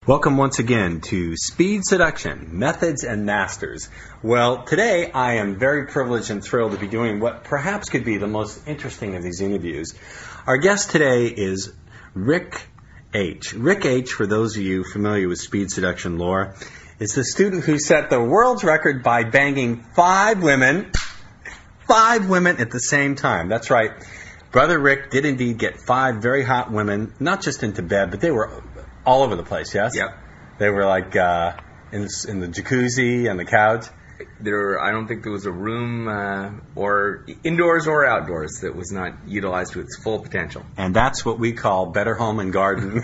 Welcome once again to Speed Seduction, Methods and Masters. Well, today I am very privileged and thrilled to be doing what perhaps could be the most interesting of these interviews. Our guest today is Rick H. Rick H., for those of you familiar with Speed Seduction lore, is the student who set the world's record by banging five women at the same time. That's right. Brother Rick did indeed get five very hot women, not just into bed, but they were all over the place, yes? Yep. They were like in the jacuzzi and the couch. I don't think there was a room or indoors or outdoors that was not utilized to its full potential. And that's what we call better home and garden.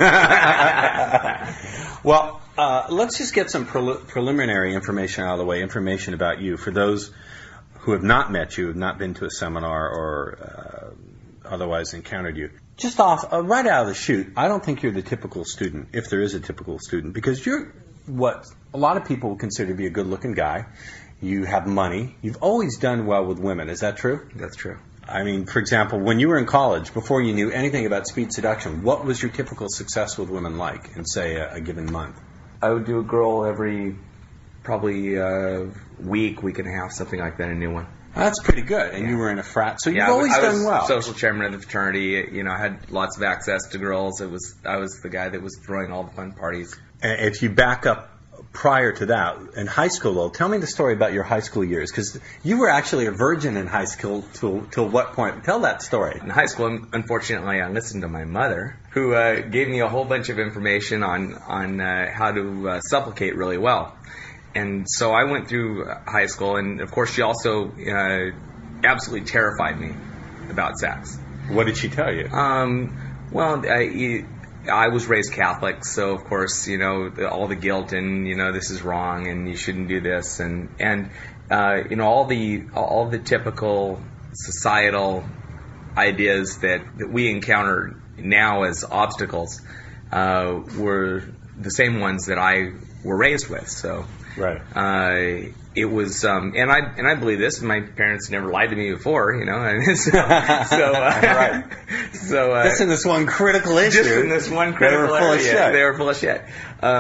Well, let's just get some preliminary information out of the way, information about you. For those who have not met you, have not been to a seminar or otherwise encountered you. Just right out of the chute, I don't think you're the typical student, if there is a typical student, because you're what a lot of people would consider to be a good-looking guy. You have money. You've always done well with women. Is that true? That's true. I mean, for example, when you were in college, before you knew anything about speed seduction, what was your typical success with women like in, say, a given month? I would do a girl every probably week and a half, something like that, a new one. That's pretty good. And you were in a frat, so you've always done well. I was social chairman of the fraternity. You know, I had lots of access to girls. I was the guy that was throwing all the fun parties. And if you back up prior to that, in high school, though, tell me the story about your high school years, because you were actually a virgin in high school till what point? Tell that story. In high school, unfortunately, I listened to my mother, who gave me a whole bunch of information on how to supplicate really well. And so I went through high school, and of course she also absolutely terrified me about sex. What did she tell you? Well, I was raised Catholic, so of course, you know, all the guilt and, you know, this is wrong and you shouldn't do this, and you know, all the typical societal ideas that we encounter now as obstacles were the same ones that I were raised with. So. Right. It was, and I believe this. My parents never lied to me before, you know. And so right. So just in this one critical issue. Just in this one critical area, of shit. They were full of shit.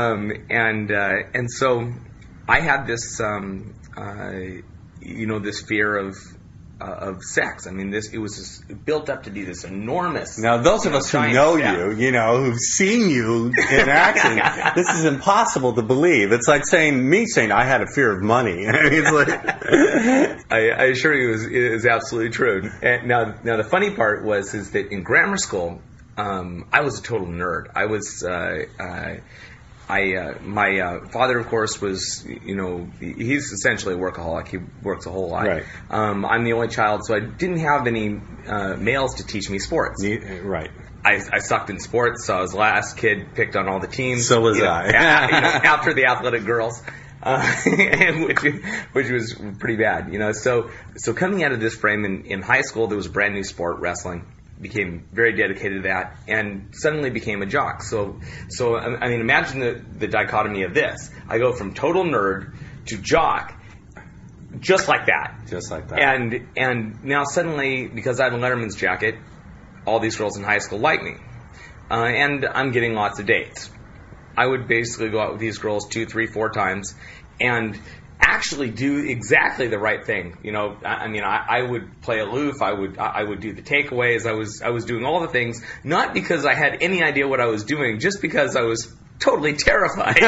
And so I had this, you know, this fear of sex. I mean, it was built up to be this enormous. Now, those of us who know you, you know, who've seen you in action, this is impossible to believe. It's like saying I had a fear of money. I mean, it's like I assure you, it was absolutely true. And now the funny part is that in grammar school, I was a total nerd. I was. My father, of course, was, you know, he's essentially a workaholic. He works a whole lot. Right. I'm the only child, so I didn't have any males to teach me sports. Right. I sucked in sports, so I was the last kid picked on all the teams. So was I. After the athletic girls, which was pretty bad, you know. So coming out of this frame in high school, there was a brand new sport, wrestling. Became very dedicated to that, and suddenly became a jock. So I mean, imagine the dichotomy of this. I go from total nerd to jock, just like that. Just like that. And now suddenly, because I have a Letterman's jacket, all these girls in high school like me, and I'm getting lots of dates. I would basically go out with these girls 2, 3, 4 times, and actually do exactly the right thing. You know, I mean, I would play aloof. I would do the takeaways. I was doing all the things, not because I had any idea what I was doing, just because I was totally terrified.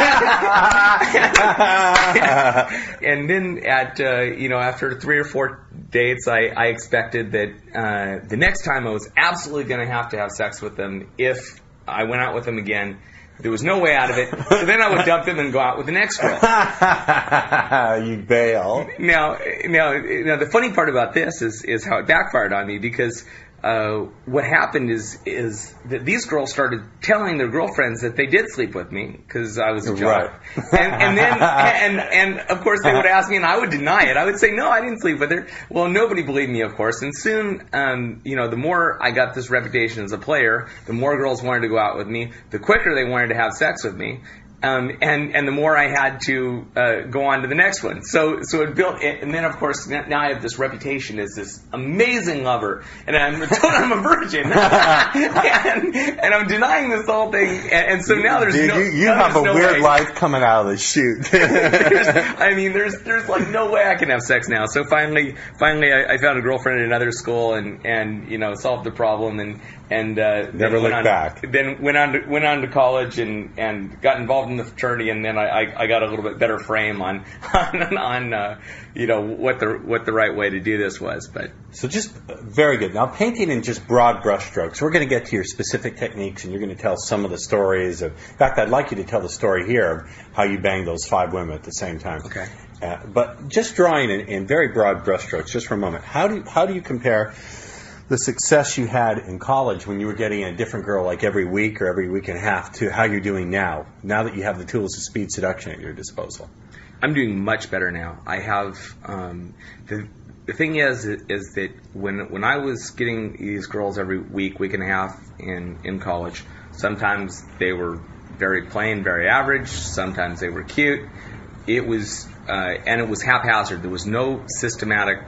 And then after 3 or 4 dates, I expected that the next time I was absolutely going to have sex with them if I went out with them again. There was no way out of it. So then I would dump them and go out with the next girl. You bail. Now, the funny part about this is how it backfired on me, because what happened is that these girls started telling their girlfriends that they did sleep with me because I was a jock. Right. And of course they would ask me and I would deny it. I would say, no, I didn't sleep with her. Well, nobody believed me, of course. And soon, the more I got this reputation as a player, the more girls wanted to go out with me, the quicker they wanted to have sex with me. And the more I had to go on to the next one. So it built, and then of course now I have this reputation as this amazing lover, and I'm told I'm a virgin, and I'm denying this whole thing, and so now there's you have a weird way. life coming out of the chute. there's like no way I can have sex now. So finally I found a girlfriend at another school, and solved the problem, and never looked back. Then went on to college and got involved in the fraternity, and then I got a little bit better frame on what the right way to do this was. But so just very good. Now painting in just broad brushstrokes. We're going to get to your specific techniques, and you're going to tell some of the stories. In fact, I'd like you to tell the story here of how you banged those 5 women at the same time. Okay. But just drawing in very broad brushstrokes, just for a moment. How do you compare the success you had in college when you were getting a different girl like every week or every week and a half to how you're doing now that you have the tools of speed seduction at your disposal? I'm doing much better now. I have the thing is that when I was getting these girls every week and a half in college, sometimes they were very plain, very average. Sometimes they were cute. It was haphazard. There was no systematic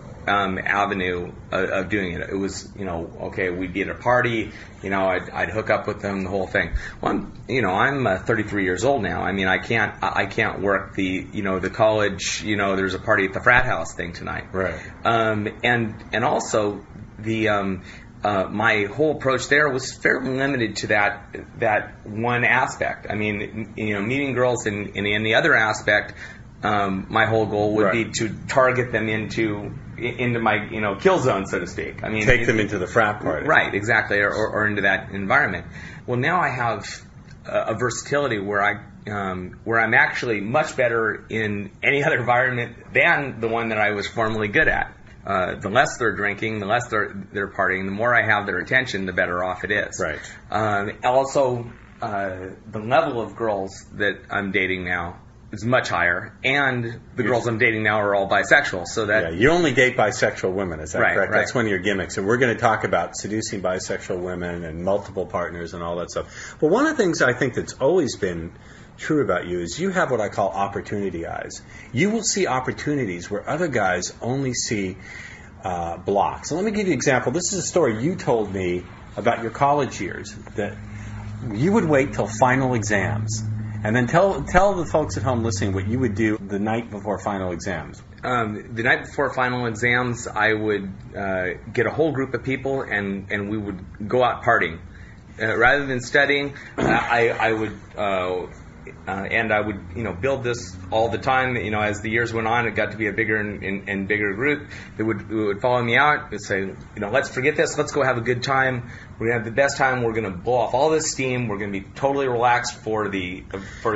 avenue of doing it. It was, okay, we'd be at a party, I'd hook up with them, the whole thing. Well, I'm 33 years old now. I mean, I can't work the college, there's a party at the frat house thing tonight. Right. And also the my whole approach there was fairly limited to that one aspect. I mean, meeting girls in the other aspect, my whole goal would be to target them into my kill zone, so to speak. I mean, take them into the frat party. Right, exactly, or into that environment. Well, now I have a versatility where I'm actually much better in any other environment than the one that I was formerly good at. The less they're drinking, the less they're partying, the more I have their attention, the better off it is. Right. Also, the level of girls that I'm dating now is much higher, and the girls I'm dating now are all bisexual. So that you only date bisexual women, is that correct? Right. That's one of your gimmicks, and we're going to talk about seducing bisexual women and multiple partners and all that stuff. But one of the things I think that's always been true about you is you have what I call opportunity eyes. You will see opportunities where other guys only see blocks. So let me give you an example. This is a story you told me about your college years, that you would wait till final exams. And then tell the folks at home listening what you would do the night before final exams. The night before final exams, I would get a whole group of people, and we would go out partying. Rather than studying, I would build this all the time. As the years went on, it got to be a bigger and bigger group. It would follow me out and say, let's forget this. Let's go have a good time. We're gonna have the best time. We're gonna blow off all this steam. We're gonna be totally relaxed for the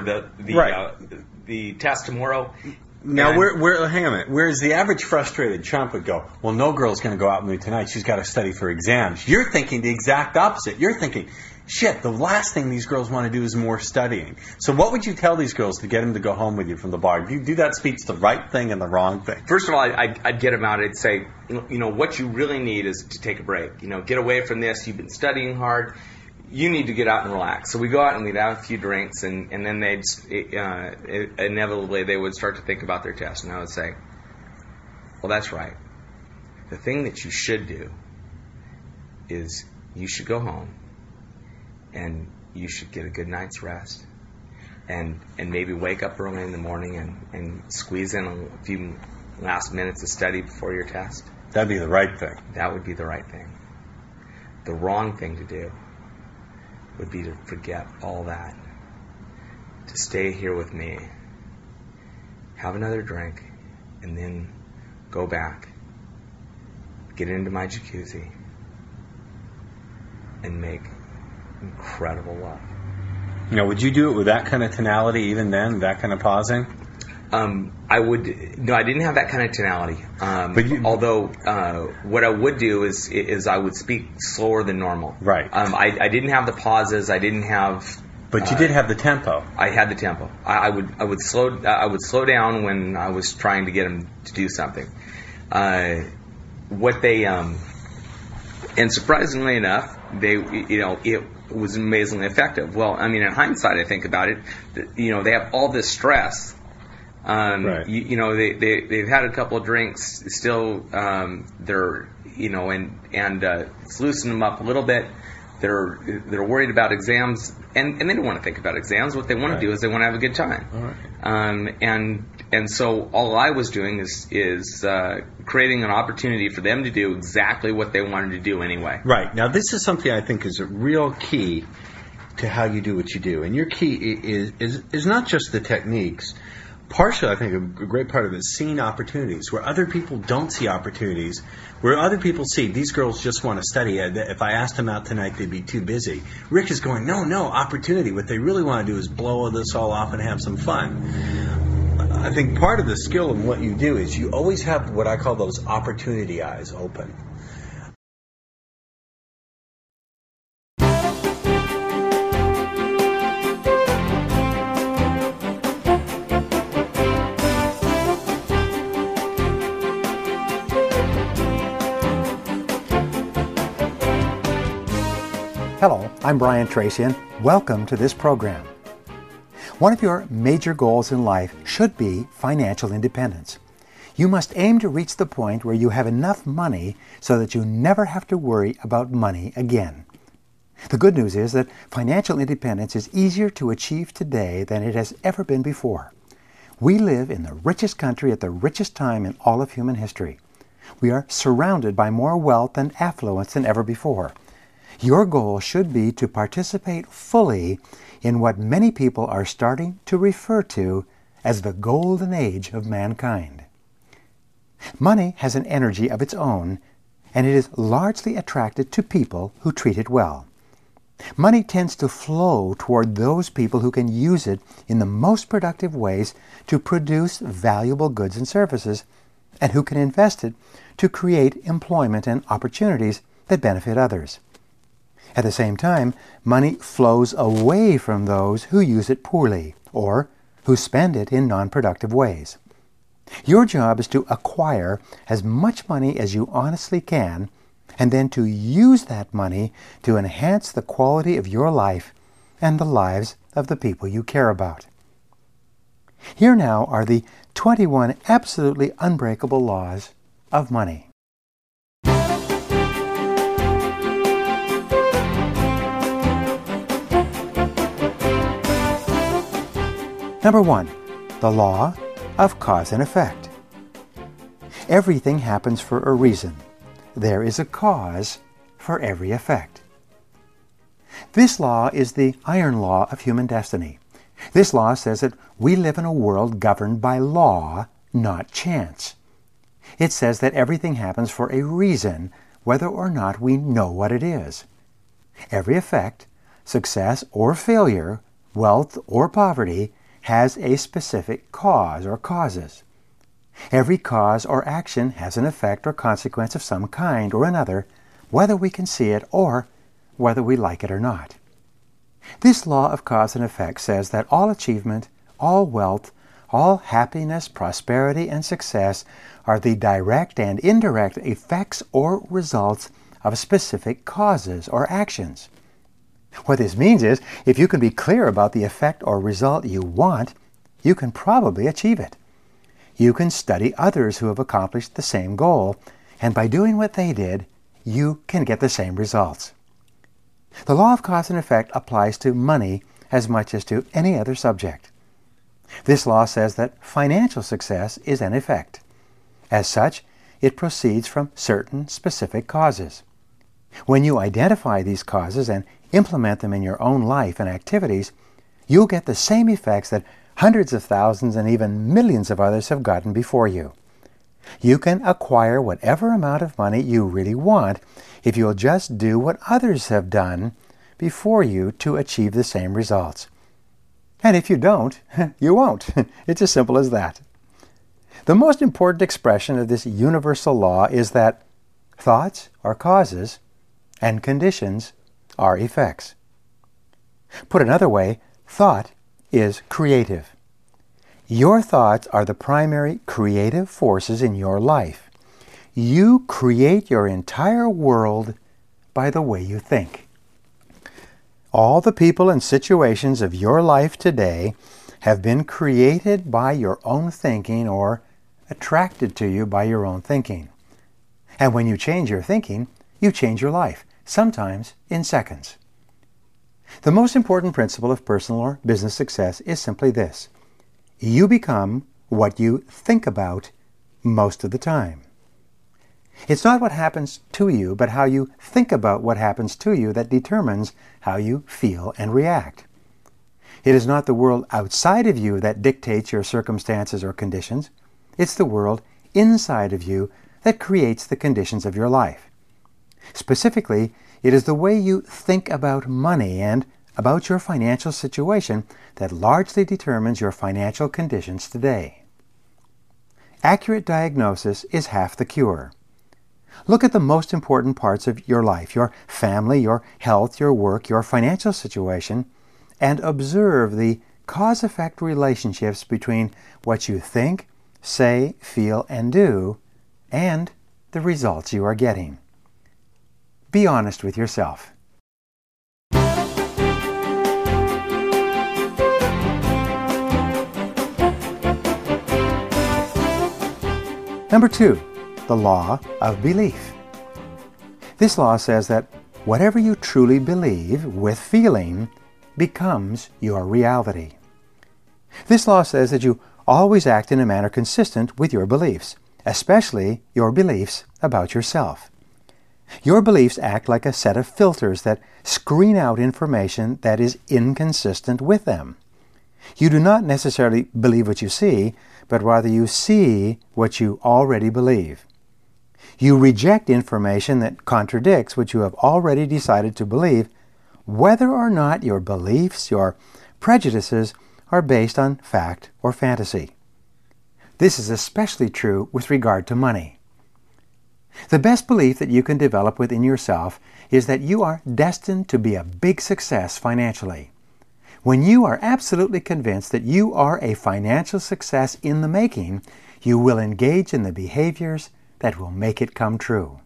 test tomorrow. Now, hang on a minute. Whereas the average frustrated chump would go, well, no girl's going to go out with me tonight. She's got to study for exams. You're thinking the exact opposite. You're thinking, shit, the last thing these girls want to do is more studying. So what would you tell these girls to get them to go home with you from the bar? Do you do that speech the right thing and the wrong thing? First of all, I'd get them out. I'd say, what you really need is to take a break. Get away from this. You've been studying hard. You need to get out and relax. So we go out and we'd have a few drinks, and then inevitably they would start to think about their test. And I would say, well, that's right. The thing that you should do is you should go home and you should get a good night's rest and maybe wake up early in the morning and squeeze in a few last minutes of study before your test. That'd be the right thing. That would be the right thing. The wrong thing to do would be to forget all that, to stay here with me, have another drink, and then go back, get into my jacuzzi, and make incredible love. Would you do it with that kind of tonality even then, that kind of pausing? I would. No, I didn't have that kind of tonality. Although what I would do is I would speak slower than normal. Right. I didn't have the pauses. I didn't have. But you did have the tempo. I had the tempo. I would slow down when I was trying to get them to do something. And surprisingly enough, it was amazingly effective. Well, I mean, in hindsight, I think about it, they have all this stress. Right. They've had a couple of drinks, still, they're, and it's loosened them up a little bit. They're worried about exams, and they don't want to think about exams. What they want to do is they want to have a good time. All right. And so all I was doing is creating an opportunity for them to do exactly what they wanted to do anyway. Right. Now, this is something I think is a real key to how you do what you do. And your key is not just the techniques. Partially, I think a great part of it is seeing opportunities where other people don't see opportunities, where other people see these girls just want to study. If I asked them out tonight, they'd be too busy. Rick is going, no, opportunity. What they really want to do is blow this all off and have some fun. I think part of the skill in what you do is you always have what I call those opportunity eyes open. Hello, I'm Brian Tracy, and welcome to this program. One of your major goals in life should be financial independence. You must aim to reach the point where you have enough money so that you never have to worry about money again. The good news is that financial independence is easier to achieve today than it has ever been before. We live in the richest country at the richest time in all of human history. We are surrounded by more wealth and affluence than ever before. Your goal should be to participate fully in what many people are starting to refer to as the golden age of mankind. Money has an energy of its own, and it is largely attracted to people who treat it well. Money tends to flow toward those people who can use it in the most productive ways to produce valuable goods and services, and who can invest it to create employment and opportunities that benefit others. At the same time, money flows away from those who use it poorly or who spend it in non-productive ways. Your job is to acquire as much money as you honestly can and then to use that money to enhance the quality of your life and the lives of the people you care about. Here now are the 21 absolutely unbreakable laws of money. Number 1, the law of cause and effect. Everything happens for a reason. There is a cause for every effect. This law is the iron law of human destiny. This law says that we live in a world governed by law, not chance. It says that everything happens for a reason, whether or not we know what it is. Every effect, success or failure, wealth or poverty, has a specific cause or causes. Every cause or action has an effect or consequence of some kind or another, whether we can see it or whether we like it or not. This law of cause and effect says that all achievement, all wealth, all happiness, prosperity, and success are the direct and indirect effects or results of specific causes or actions. What this means is, if you can be clear about the effect or result you want, you can probably achieve it. You can study others who have accomplished the same goal, and by doing what they did, you can get the same results. The law of cause and effect applies to money as much as to any other subject. This law says that financial success is an effect. As such, it proceeds from certain specific causes. When you identify these causes and implement them in your own life and activities, you'll get the same effects that hundreds of thousands and even millions of others have gotten before you. You can acquire whatever amount of money you really want if you'll just do what others have done before you to achieve the same results. And if you don't, you won't. It's as simple as that. The most important expression of this universal law is that thoughts are causes and conditions are effects. Put another way, thought is creative. Your thoughts are the primary creative forces in your life. You create your entire world by the way you think. All the people and situations of your life today have been created by your own thinking or attracted to you by your own thinking. And when you change your thinking, you change your life, sometimes in seconds. The most important principle of personal or business success is simply this: you become what you think about most of the time. It's not what happens to you, but how you think about what happens to you that determines how you feel and react. It is not the world outside of you that dictates your circumstances or conditions. It's the world inside of you that creates the conditions of your life. Specifically, it is the way you think about money and about your financial situation that largely determines your financial conditions today. Accurate diagnosis is half the cure. Look at the most important parts of your life, your family, your health, your work, your financial situation, and observe the cause-effect relationships between what you think, say, feel, and do, and the results you are getting. Be honest with yourself. Number 2, the law of belief. This law says that whatever you truly believe with feeling becomes your reality. This law says that you always act in a manner consistent with your beliefs, especially your beliefs about yourself. Your beliefs act like a set of filters that screen out information that is inconsistent with them. You do not necessarily believe what you see, but rather you see what you already believe. You reject information that contradicts what you have already decided to believe, whether or not your beliefs, your prejudices, are based on fact or fantasy. This is especially true with regard to money. The best belief that you can develop within yourself is that you are destined to be a big success financially. When you are absolutely convinced that you are a financial success in the making, you will engage in the behaviors that will make it come true.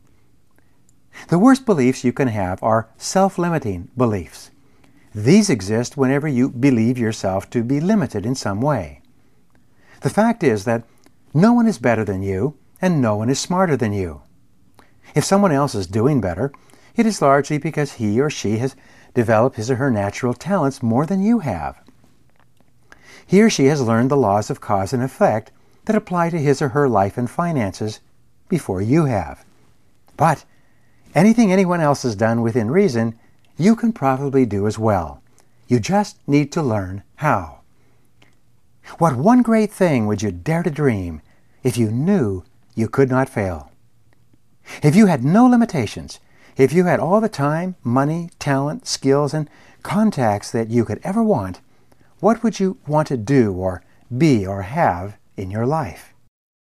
The worst beliefs you can have are self-limiting beliefs. These exist whenever you believe yourself to be limited in some way. The fact is that no one is better than you, and no one is smarter than you. If someone else is doing better, it is largely because he or she has developed his or her natural talents more than you have. He or she has learned the laws of cause and effect that apply to his or her life and finances before you have. But anything anyone else has done within reason, you can probably do as well. You just need to learn how. What one great thing would you dare to dream if you knew you could not fail? If you had no limitations, if you had all the time, money, talent, skills, and contacts that you could ever want, what would you want to do or be or have in your life?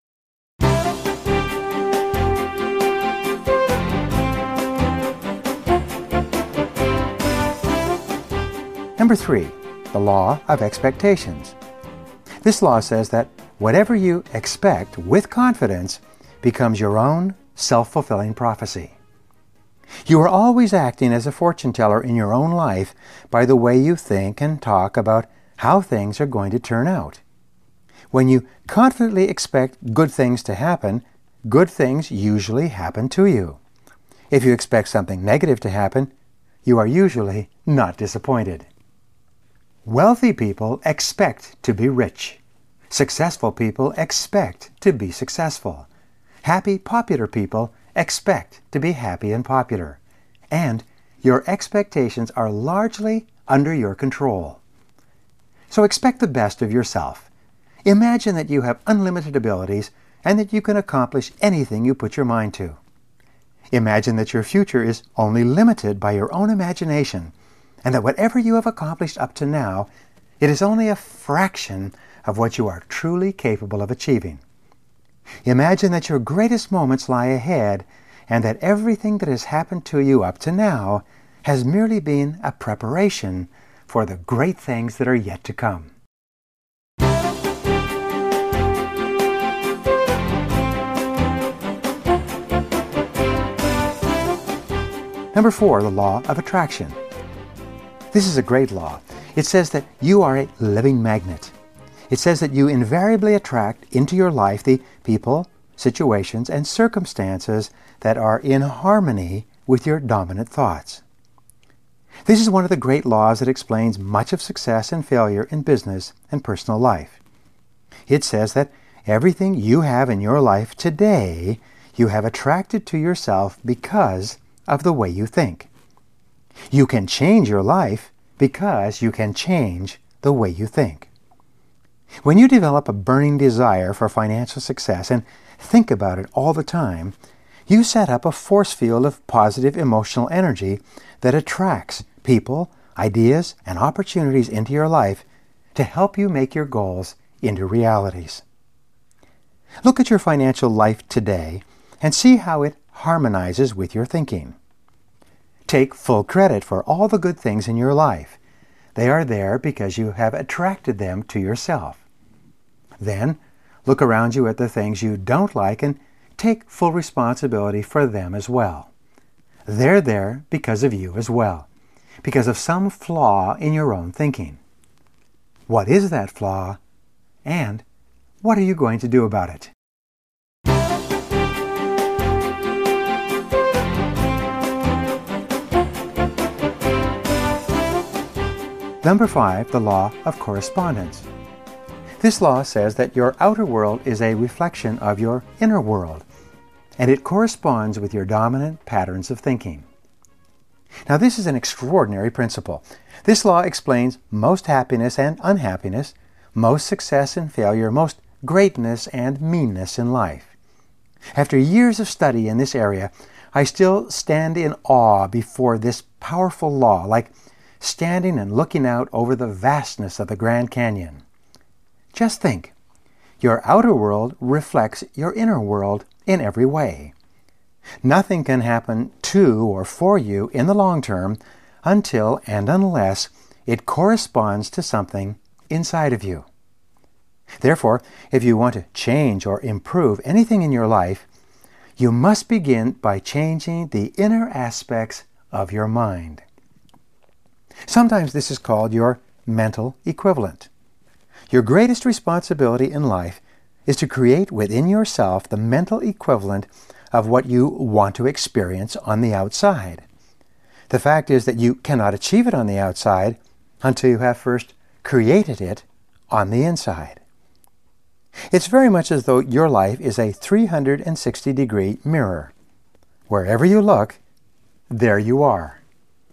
Number 3, the law of expectations. This law says that whatever you expect with confidence becomes your own self-fulfilling prophecy. You are always acting as a fortune teller in your own life by the way you think and talk about how things are going to turn out. When you confidently expect good things to happen, good things usually happen to you. If you expect something negative to happen, you are usually not disappointed. Wealthy people expect to be rich. Successful people expect to be successful. Happy, popular people expect to be happy and popular. And your expectations are largely under your control. So expect the best of yourself. Imagine that you have unlimited abilities and that you can accomplish anything you put your mind to. Imagine that your future is only limited by your own imagination, and that whatever you have accomplished up to now, it is only a fraction of what you are truly capable of achieving. Imagine that your greatest moments lie ahead, and that everything that has happened to you up to now has merely been a preparation for the great things that are yet to come. Number 4, the law of attraction. This is a great law. It says that you are a living magnet. It says that you invariably attract into your life the people, situations, and circumstances that are in harmony with your dominant thoughts. This is one of the great laws that explains much of success and failure in business and personal life. It says that everything you have in your life today, you have attracted to yourself because of the way you think. You can change your life because you can change the way you think. When you develop a burning desire for financial success and think about it all the time, you set up a force field of positive emotional energy that attracts people, ideas, and opportunities into your life to help you make your goals into realities. Look at your financial life today and see how it harmonizes with your thinking. Take full credit for all the good things in your life. They are there because you have attracted them to yourself. Then, look around you at the things you don't like and take full responsibility for them as well. They're there because of you as well, because of some flaw in your own thinking. What is that flaw, and what are you going to do about it? Number 5, the law of correspondence. This law says that your outer world is a reflection of your inner world, and it corresponds with your dominant patterns of thinking. Now, this is an extraordinary principle. This law explains most happiness and unhappiness, most success and failure, most greatness and meanness in life. After years of study in this area, I still stand in awe before this powerful law, like standing and looking out over the vastness of the Grand Canyon. Just think, your outer world reflects your inner world in every way. Nothing can happen to or for you in the long term until and unless it corresponds to something inside of you. Therefore, if you want to change or improve anything in your life, you must begin by changing the inner aspects of your mind. Sometimes this is called your mental equivalent. Your greatest responsibility in life is to create within yourself the mental equivalent of what you want to experience on the outside. The fact is that you cannot achieve it on the outside until you have first created it on the inside. It's very much as though your life is a 360-degree mirror. Wherever you look, there you are.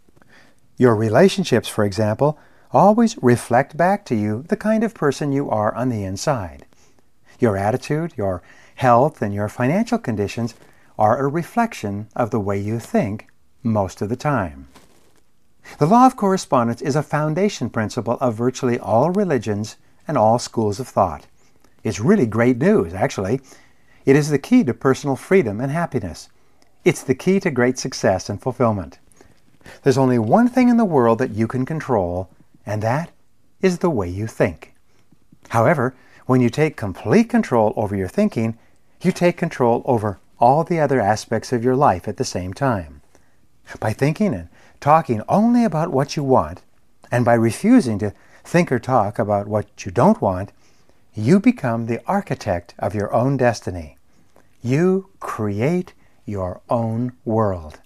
Your relationships, for example, always reflect back to you the kind of person you are on the inside. Your attitude, your health, and your financial conditions are a reflection of the way you think most of the time. The law of correspondence is a foundation principle of virtually all religions and all schools of thought. It's really great news, actually. It is the key to personal freedom and happiness. It's the key to great success and fulfillment. There's only one thing in the world that you can control, and that is the way you think. However, when you take complete control over your thinking, you take control over all the other aspects of your life at the same time. By thinking and talking only about what you want, and by refusing to think or talk about what you don't want, you become the architect of your own destiny. You create your own world.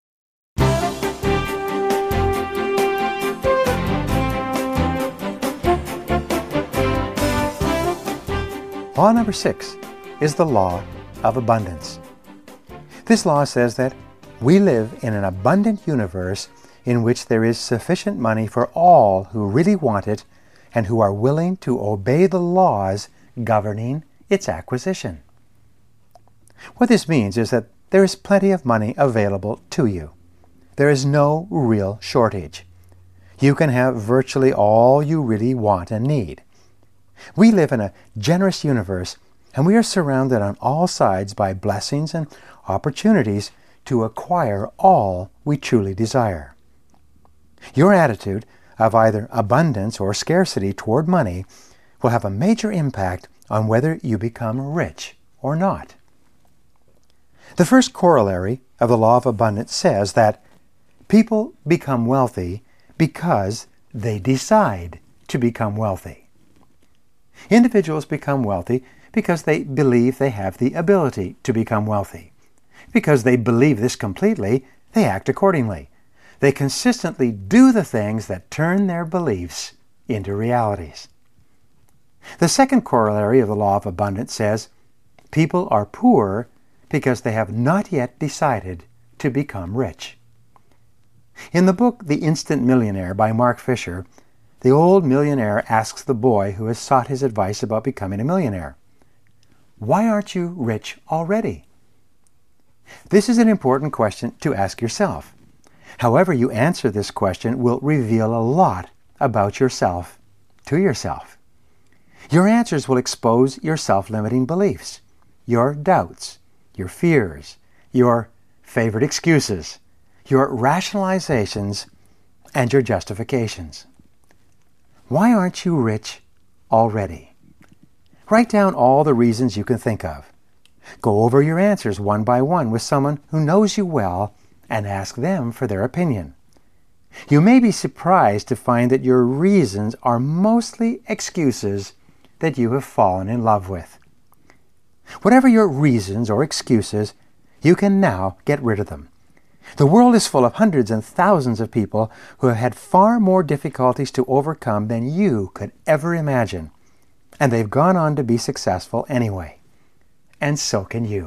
Law number 6 is the law of abundance. This law says that we live in an abundant universe in which there is sufficient money for all who really want it and who are willing to obey the laws governing its acquisition. What this means is that there is plenty of money available to you. There is no real shortage. You can have virtually all you really want and need. We live in a generous universe, and we are surrounded on all sides by blessings and opportunities to acquire all we truly desire. Your attitude of either abundance or scarcity toward money will have a major impact on whether you become rich or not. The first corollary of the law of abundance says that People become wealthy because they decide to become wealthy. Individuals become wealthy because they believe they have the ability to become wealthy. Because they believe this completely, they act accordingly. They consistently do the things that turn their beliefs into realities. The second corollary of the law of abundance says, people are poor because they have not yet decided to become rich. In the book The Instant Millionaire by Mark Fisher, the old millionaire asks the boy who has sought his advice about becoming a millionaire, "Why aren't you rich already?" This is an important question to ask yourself. However you answer this question will reveal a lot about yourself to yourself. Your answers will expose your self-limiting beliefs, your doubts, your fears, your favorite excuses, your rationalizations, and your justifications. Why aren't you rich already? Write down all the reasons you can think of. Go over your answers one by one with someone who knows you well and ask them for their opinion. You may be surprised to find that your reasons are mostly excuses that you have fallen in love with. Whatever your reasons or excuses, you can now get rid of them. The world is full of hundreds and thousands of people who have had far more difficulties to overcome than you could ever imagine. And they've gone on to be successful anyway. And so can you.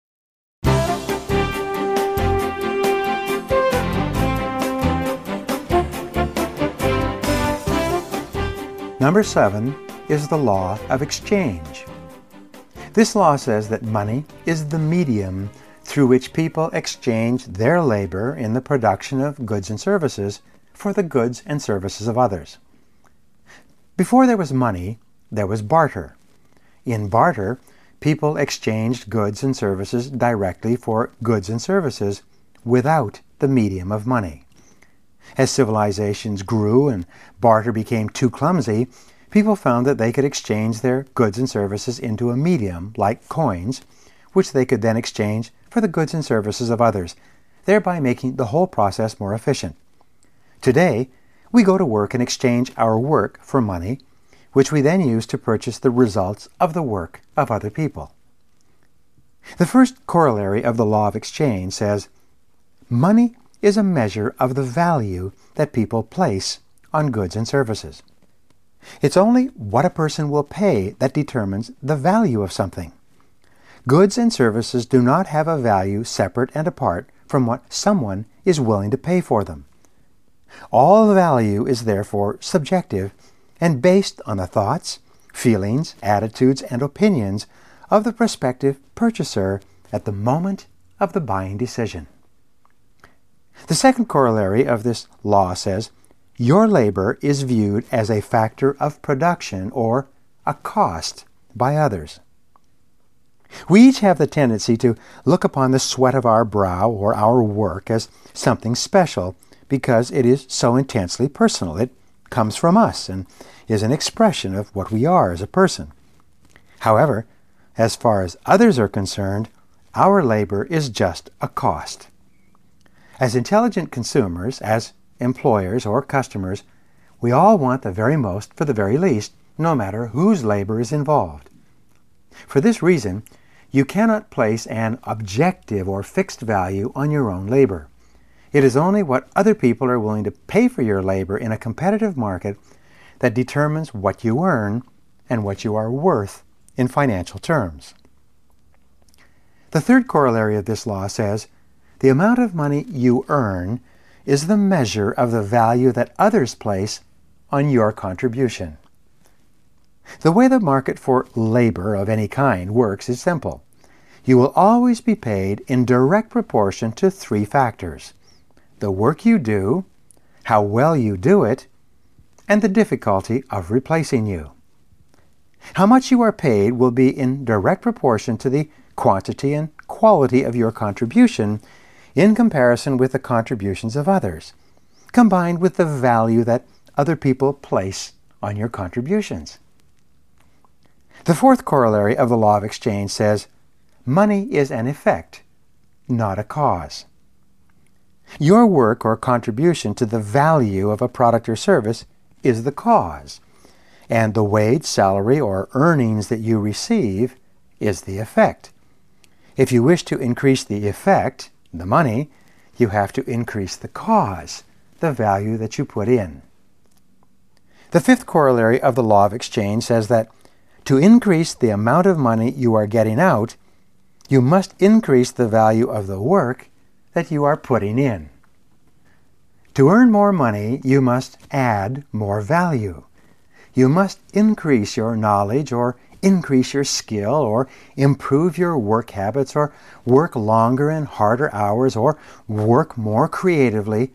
Number 7 is the law of exchange. This law says that money is the medium through which people exchange their labor in the production of goods and services for the goods and services of others. Before there was money, there was barter. In barter, people exchanged goods and services directly for goods and services without the medium of money. As civilizations grew and barter became too clumsy, people found that they could exchange their goods and services into a medium, like coins, which they could then exchange for the goods and services of others, thereby making the whole process more efficient. Today, we go to work and exchange our work for money, which we then use to purchase the results of the work of other people. The first corollary of the law of exchange says, money is a measure of the value that people place on goods and services. It's only what a person will pay that determines the value of something. Goods and services do not have a value separate and apart from what someone is willing to pay for them. All value is therefore subjective and based on the thoughts, feelings, attitudes, and opinions of the prospective purchaser at the moment of the buying decision. The second corollary of this law says, your labor is viewed as a factor of production or a cost by others. We each have the tendency to look upon the sweat of our brow or our work as something special because it is so intensely personal. It comes from us and is an expression of what we are as a person. However, as far as others are concerned, our labor is just a cost. As intelligent consumers, as employers or customers, we all want the very most for the very least, no matter whose labor is involved. For this reason, you cannot place an objective or fixed value on your own labor. It is only what other people are willing to pay for your labor in a competitive market that determines what you earn and what you are worth in financial terms. The third corollary of this law says, the amount of money you earn is the measure of the value that others place on your contribution. The way the market for labor of any kind works is simple. You will always be paid in direct proportion to three factors: the work you do, how well you do it, and the difficulty of replacing you. How much you are paid will be in direct proportion to the quantity and quality of your contribution in comparison with the contributions of others, combined with the value that other people place on your contributions. The fourth corollary of the law of exchange says, money is an effect, not a cause. Your work or contribution to the value of a product or service is the cause, and the wage, salary, or earnings that you receive is the effect. If you wish to increase the effect, the money, you have to increase the cause, the value that you put in. The fifth corollary of the law of exchange says that to increase the amount of money you are getting out, you must increase the value of the work that you are putting in. To earn more money, you must add more value. You must increase your knowledge or increase your skill or improve your work habits or work longer and harder hours or work more creatively.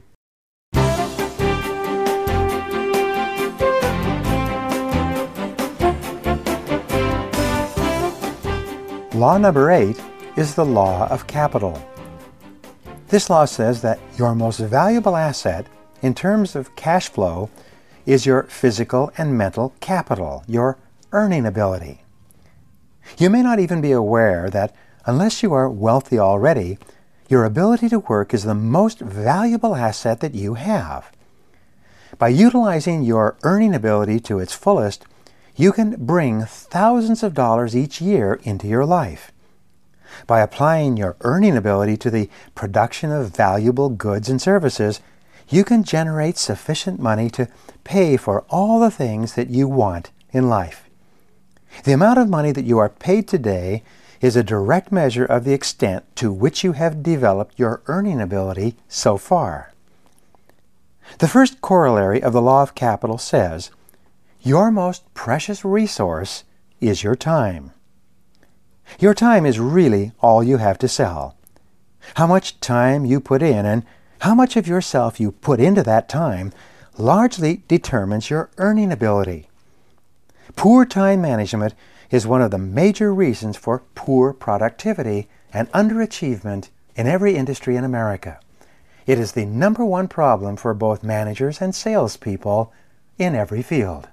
Law number 8 is the law of capital. This law says that your most valuable asset in terms of cash flow is your physical and mental capital, your earning ability. You may not even be aware that unless you are wealthy already, your ability to work is the most valuable asset that you have. By utilizing your earning ability to its fullest, you can bring thousands of dollars each year into your life. By applying your earning ability to the production of valuable goods and services, you can generate sufficient money to pay for all the things that you want in life. The amount of money that you are paid today is a direct measure of the extent to which you have developed your earning ability so far. The first corollary of the law of capital says, your most precious resource is your time. Your time is really all you have to sell. How much time you put in and how much of yourself you put into that time largely determines your earning ability. Poor time management is one of the major reasons for poor productivity and underachievement in every industry in America. It is the number one problem for both managers and salespeople in every field.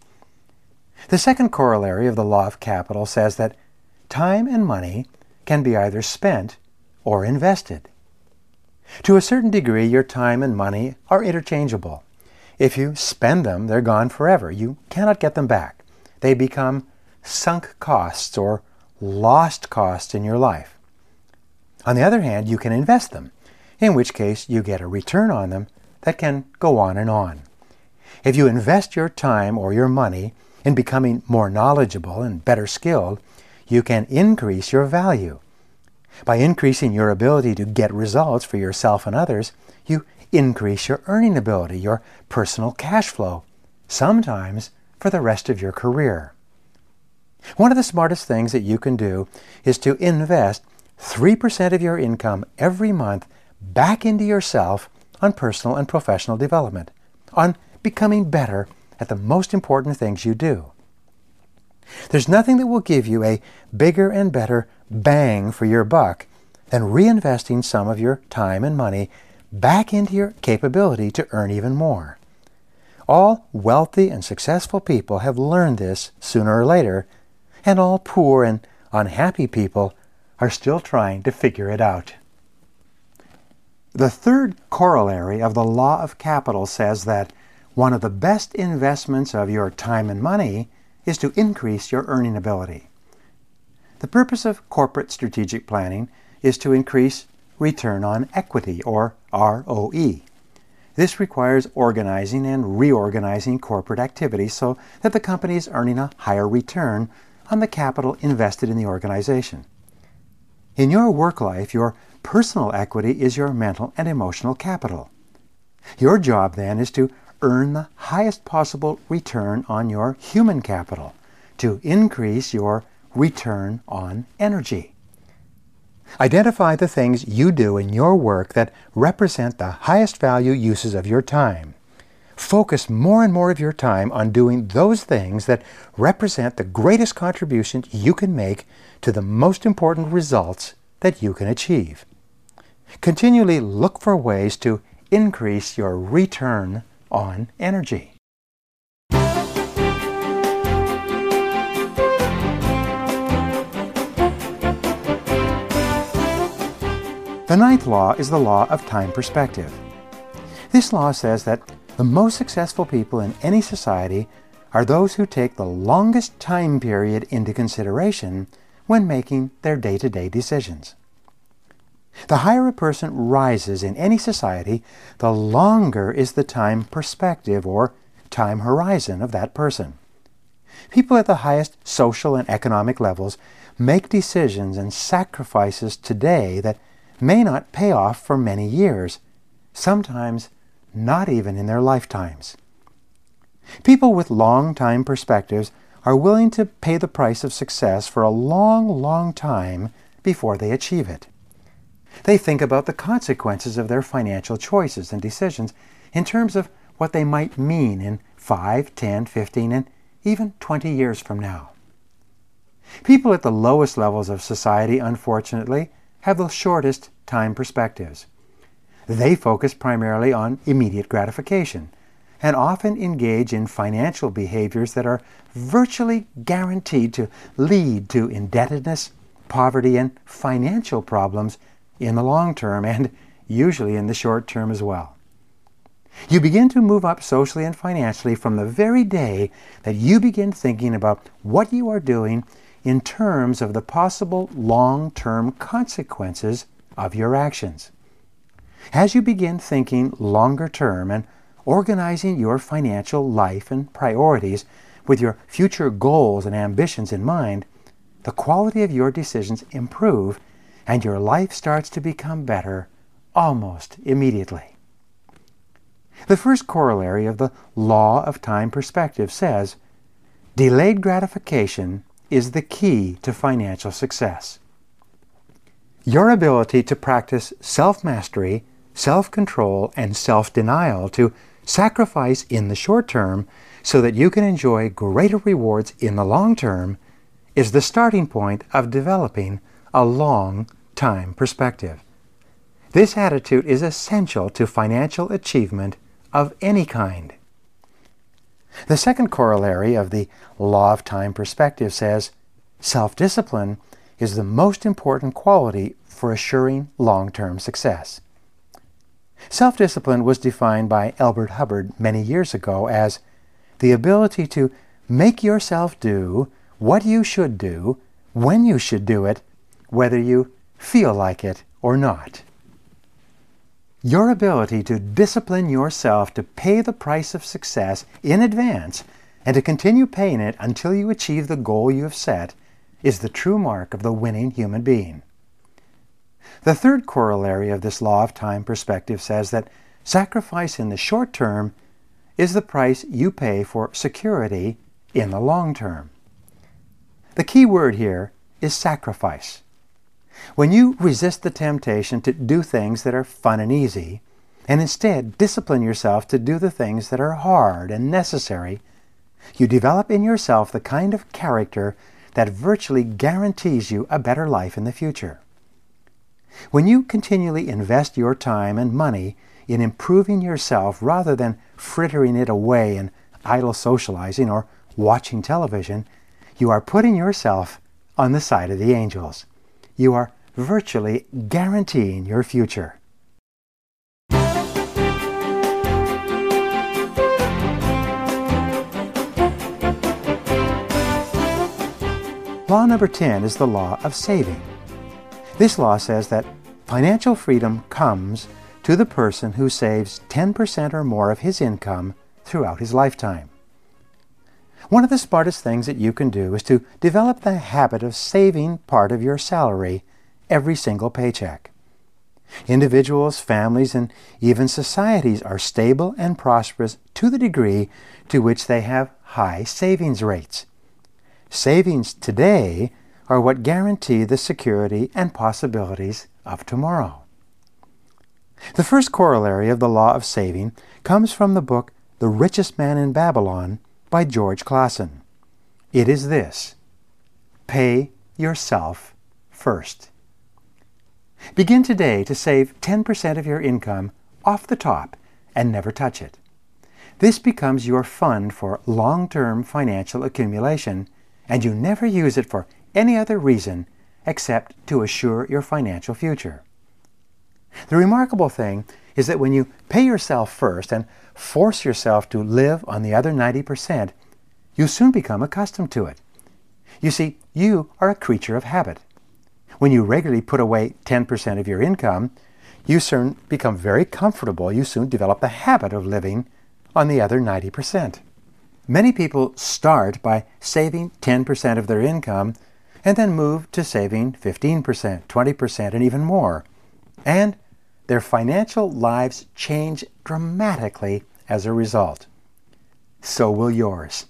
The second corollary of the law of capital says that time and money can be either spent or invested. To a certain degree, your time and money are interchangeable. If you spend them, they're gone forever. You cannot get them back. They become sunk costs or lost costs in your life. On the other hand, you can invest them, in which case you get a return on them that can go on and on. If you invest your time or your money in becoming more knowledgeable and better skilled, you can increase your value. By increasing your ability to get results for yourself and others, you increase your earning ability, your personal cash flow, sometimes for the rest of your career. One of the smartest things that you can do is to invest 3% of your income every month back into yourself on personal and professional development, on becoming better at the most important things you do. There's nothing that will give you a bigger and better bang for your buck than reinvesting some of your time and money back into your capability to earn even more. All wealthy and successful people have learned this sooner or later, and all poor and unhappy people are still trying to figure it out. The third corollary of the law of capital says that one of the best investments of your time and money is to increase your earning ability. The purpose of corporate strategic planning is to increase return on equity, or ROE. This requires organizing and reorganizing corporate activities so that the company is earning a higher return on the capital invested in the organization. In your work life, your personal equity is your mental and emotional capital. Your job then is to earn the highest possible return on your human capital, to increase your return on energy. Identify the things you do in your work that represent the highest value uses of your time. Focus more and more of your time on doing those things that represent the greatest contribution you can make to the most important results that you can achieve. Continually look for ways to increase your return on energy. The ninth law is the law of time perspective. This law says that the most successful people in any society are those who take the longest time period into consideration when making their day-to-day decisions. The higher a person rises in any society, the longer is the time perspective or time horizon of that person. People at the highest social and economic levels make decisions and sacrifices today that may not pay off for many years, sometimes not even in their lifetimes. People with long time perspectives are willing to pay the price of success for a long, long time before they achieve it. They think about the consequences of their financial choices and decisions in terms of what they might mean in 5, 10, 15, and even 20 years from now. People at the lowest levels of society, unfortunately, have the shortest time perspectives. They focus primarily on immediate gratification and often engage in financial behaviors that are virtually guaranteed to lead to indebtedness, poverty, and financial problems in the long term, and usually in the short term as well. You begin to move up socially and financially from the very day that you begin thinking about what you are doing in terms of the possible long-term consequences of your actions. As you begin thinking longer term and organizing your financial life and priorities with your future goals and ambitions in mind, the quality of your decisions improve and your life starts to become better almost immediately. The first corollary of the law of time perspective says, delayed gratification is the key to financial success. Your ability to practice self-mastery, self-control, and self-denial to sacrifice in the short term so that you can enjoy greater rewards in the long term is the starting point of developing a long time perspective. This attitude is essential to financial achievement of any kind. The second corollary of the law of time perspective says, self-discipline is the most important quality for assuring long-term success. Self-discipline was defined by Elbert Hubbard many years ago as the ability to make yourself do what you should do, when you should do it, whether you feel like it or not. Your ability to discipline yourself to pay the price of success in advance and to continue paying it until you achieve the goal you have set is the true mark of the winning human being. The third corollary of this law of time perspective says that sacrifice in the short term is the price you pay for security in the long term. The key word here is sacrifice. When you resist the temptation to do things that are fun and easy, and instead discipline yourself to do the things that are hard and necessary, you develop in yourself the kind of character that virtually guarantees you a better life in the future. When you continually invest your time and money in improving yourself rather than frittering it away in idle socializing or watching television, you are putting yourself on the side of the angels. You are virtually guaranteeing your future. Law number 10 is the law of saving. This law says that financial freedom comes to the person who saves 10% or more of his income throughout his lifetime. One of the smartest things that you can do is to develop the habit of saving part of your salary every single paycheck. Individuals, families, and even societies are stable and prosperous to the degree to which they have high savings rates. Savings today are what guarantee the security and possibilities of tomorrow. The first corollary of the law of saving comes from the book The Richest Man in Babylon by George Clason. It is this: pay yourself first. Begin today to save 10% of your income off the top and never touch it. This becomes your fund for long-term financial accumulation, and you never use it for any other reason except to assure your financial future. The remarkable thing is that when you pay yourself first and force yourself to live on the other 90%, you soon become accustomed to it. You see, you are a creature of habit. When you regularly put away 10% of your income, you soon become very comfortable. You soon develop the habit of living on the other 90%. Many people start by saving 10% of their income and then move to saving 15%, 20%, and even more. And their financial lives change dramatically as a result. So will yours.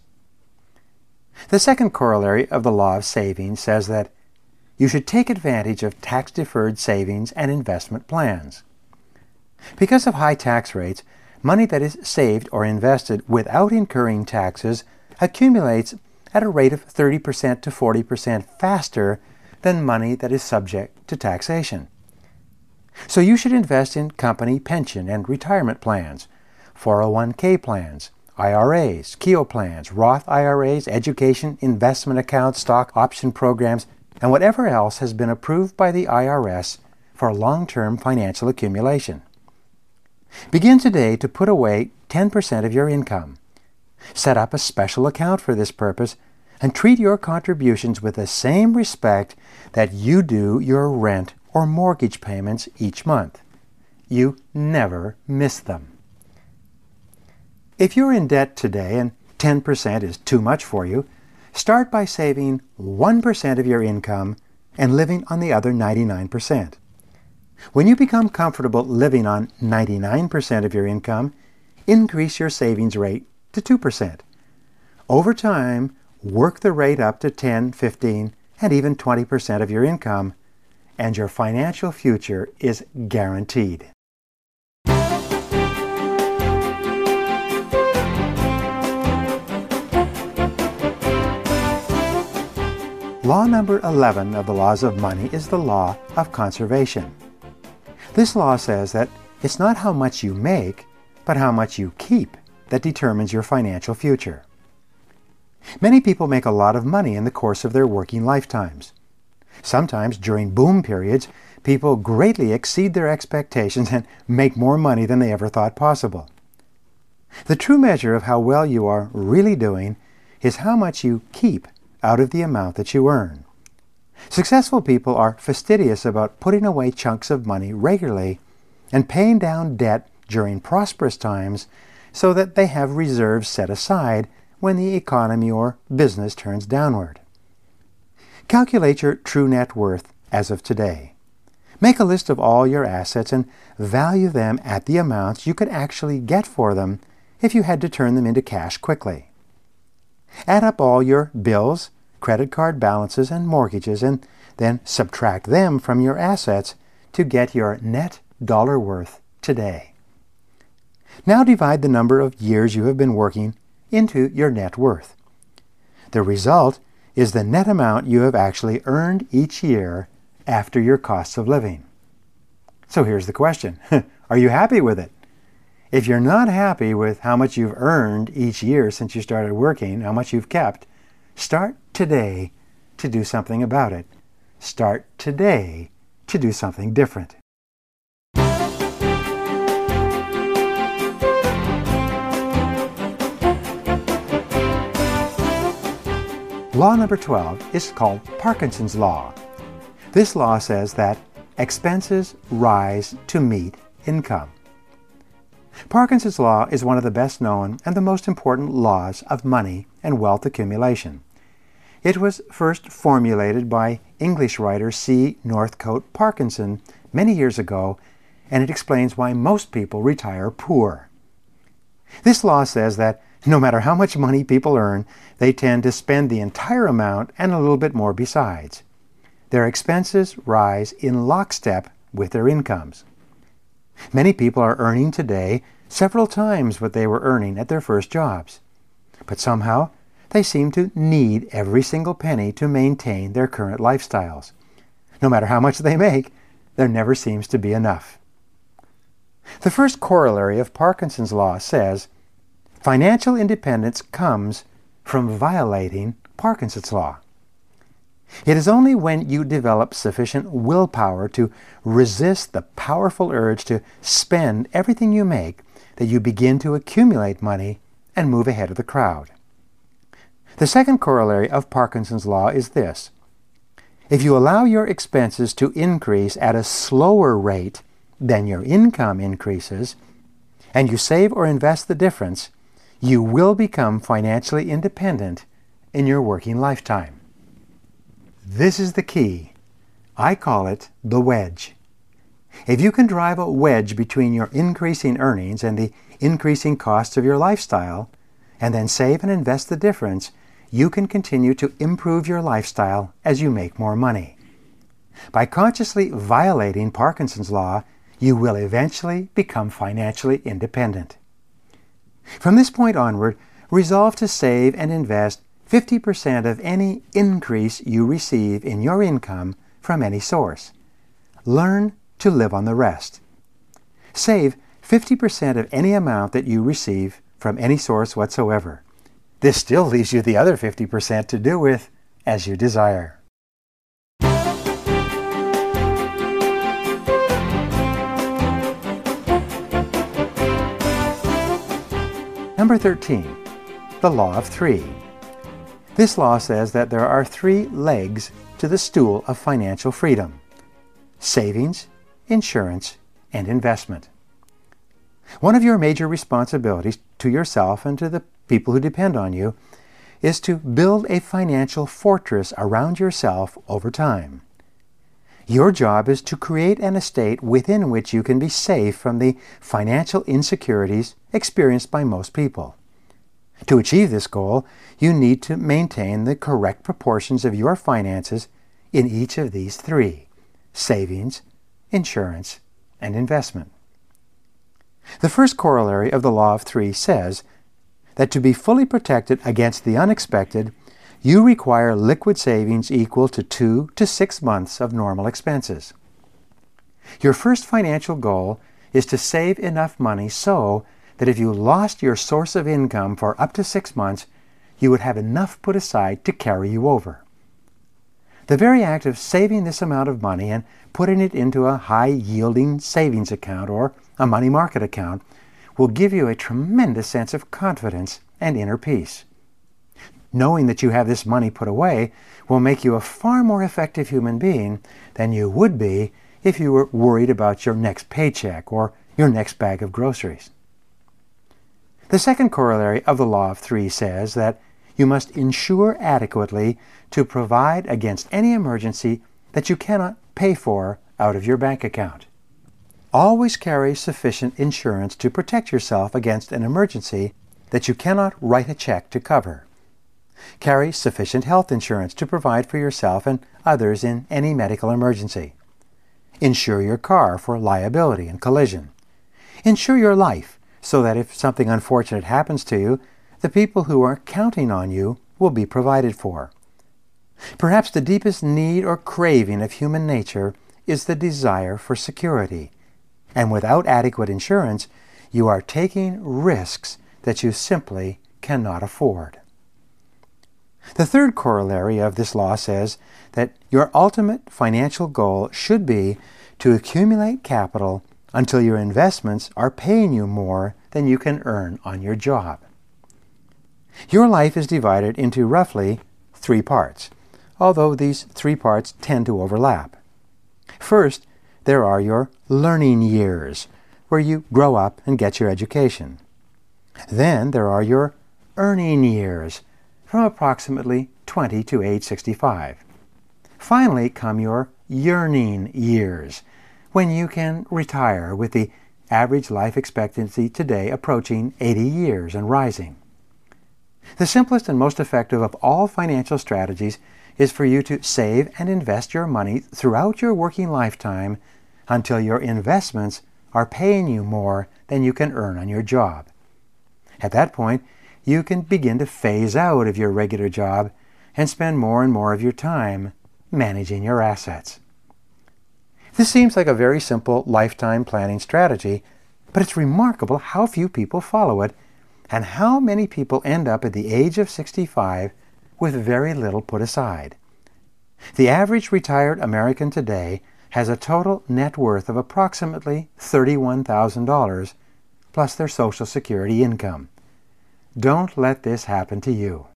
The second corollary of the law of savings says that you should take advantage of tax-deferred savings and investment plans. Because of high tax rates, money that is saved or invested without incurring taxes accumulates at a rate of 30% to 40% faster than money that is subject to taxation. So you should invest in company pension and retirement plans, 401k plans, IRAs, Keogh plans, Roth IRAs, education, investment accounts, stock option programs, and whatever else has been approved by the IRS for long-term financial accumulation. Begin today to put away 10% of your income. Set up a special account for this purpose and treat your contributions with the same respect that you do your rent or mortgage payments each month. You never miss them. If you're in debt today and 10% is too much for you, start by saving 1% of your income and living on the other 99%. When you become comfortable living on 99% of your income, increase your savings rate to 2%. Over time, work the rate up to 10, 15, and even 20% of your income, and your financial future is guaranteed. Law number 11 of the laws of money is the law of conservation. This law says that it's not how much you make, but how much you keep that determines your financial future. Many people make a lot of money in the course of their working lifetimes. Sometimes during boom periods, people greatly exceed their expectations and make more money than they ever thought possible. The true measure of how well you are really doing is how much you keep out of the amount that you earn. Successful people are fastidious about putting away chunks of money regularly and paying down debt during prosperous times so that they have reserves set aside when the economy or business turns downward. Calculate your true net worth as of today. Make a list of all your assets and value them at the amounts you could actually get for them if you had to turn them into cash quickly. Add up all your bills, credit card balances, and mortgages, and then subtract them from your assets to get your net dollar worth today. Now divide the number of years you have been working into your net worth. The result is the net amount you have actually earned each year after your costs of living. So here's the question. Are you happy with it? If you're not happy with how much you've earned each year since you started working, how much you've kept, start today to do something about it. Start today to do something different. Law number 12 is called Parkinson's Law. This law says that expenses rise to meet income. Parkinson's Law is one of the best known and the most important laws of money and wealth accumulation. It was first formulated by English writer C. Northcote Parkinson many years ago, and it explains why most people retire poor. This law says that no matter how much money people earn, they tend to spend the entire amount and a little bit more besides. Their expenses rise in lockstep with their incomes. Many people are earning today several times what they were earning at their first jobs. But somehow, they seem to need every single penny to maintain their current lifestyles. No matter how much they make, there never seems to be enough. The first corollary of Parkinson's Law says, financial independence comes from violating Parkinson's Law. It is only when you develop sufficient willpower to resist the powerful urge to spend everything you make that you begin to accumulate money and move ahead of the crowd. The second corollary of Parkinson's law is this: if you allow your expenses to increase at a slower rate than your income increases, and you save or invest the difference, you will become financially independent in your working lifetime. This is the key. I call it the wedge. If you can drive a wedge between your increasing earnings and the increasing costs of your lifestyle, and then save and invest the difference, you can continue to improve your lifestyle as you make more money. By consciously violating Parkinson's law, you will eventually become financially independent. From this point onward, resolve to save and invest 50% of any increase you receive in your income from any source. Learn to live on the rest. Save 50% of any amount that you receive from any source whatsoever. This still leaves you the other 50% to do with as you desire. Number 13, the law of three. This law says that there are three legs to the stool of financial freedom: savings, insurance, and investment. One of your major responsibilities to yourself and to the people who depend on you is to build a financial fortress around yourself over time. Your job is to create an estate within which you can be safe from the financial insecurities experienced by most people. To achieve this goal, you need to maintain the correct proportions of your finances in each of these three: savings, insurance, and investment. The first corollary of the law of three says that to be fully protected against the unexpected, you require liquid savings equal to 2 to 6 months of normal expenses. Your first financial goal is to save enough money so that if you lost your source of income for up to 6 months, you would have enough put aside to carry you over. The very act of saving this amount of money and putting it into a high-yielding savings account or a money market account will give you a tremendous sense of confidence and inner peace. Knowing that you have this money put away will make you a far more effective human being than you would be if you were worried about your next paycheck or your next bag of groceries. The second corollary of the law of three says that you must insure adequately to provide against any emergency that you cannot pay for out of your bank account. Always carry sufficient insurance to protect yourself against an emergency that you cannot write a check to cover. Carry sufficient health insurance to provide for yourself and others in any medical emergency. Insure your car for liability and collision. Insure your life so that if something unfortunate happens to you, the people who are counting on you will be provided for. Perhaps the deepest need or craving of human nature is the desire for security, and without adequate insurance, you are taking risks that you simply cannot afford. The third corollary of this law says that your ultimate financial goal should be to accumulate capital until your investments are paying you more than you can earn on your job. Your life is divided into roughly 3 parts, although these 3 parts tend to overlap. First, there are your learning years, where you grow up and get your education. Then there are your earning years, from approximately 20 to age 65. Finally come your yearning years, when you can retire with the average life expectancy today approaching 80 years and rising. The simplest and most effective of all financial strategies is for you to save and invest your money throughout your working lifetime until your investments are paying you more than you can earn on your job. At that point, you can begin to phase out of your regular job and spend more and more of your time managing your assets. This seems like a very simple lifetime planning strategy, but it's remarkable how few people follow it and how many people end up at the age of 65 with very little put aside. The average retired American today has a total net worth of approximately $31,000 plus their Social Security income. Don't let this happen to you.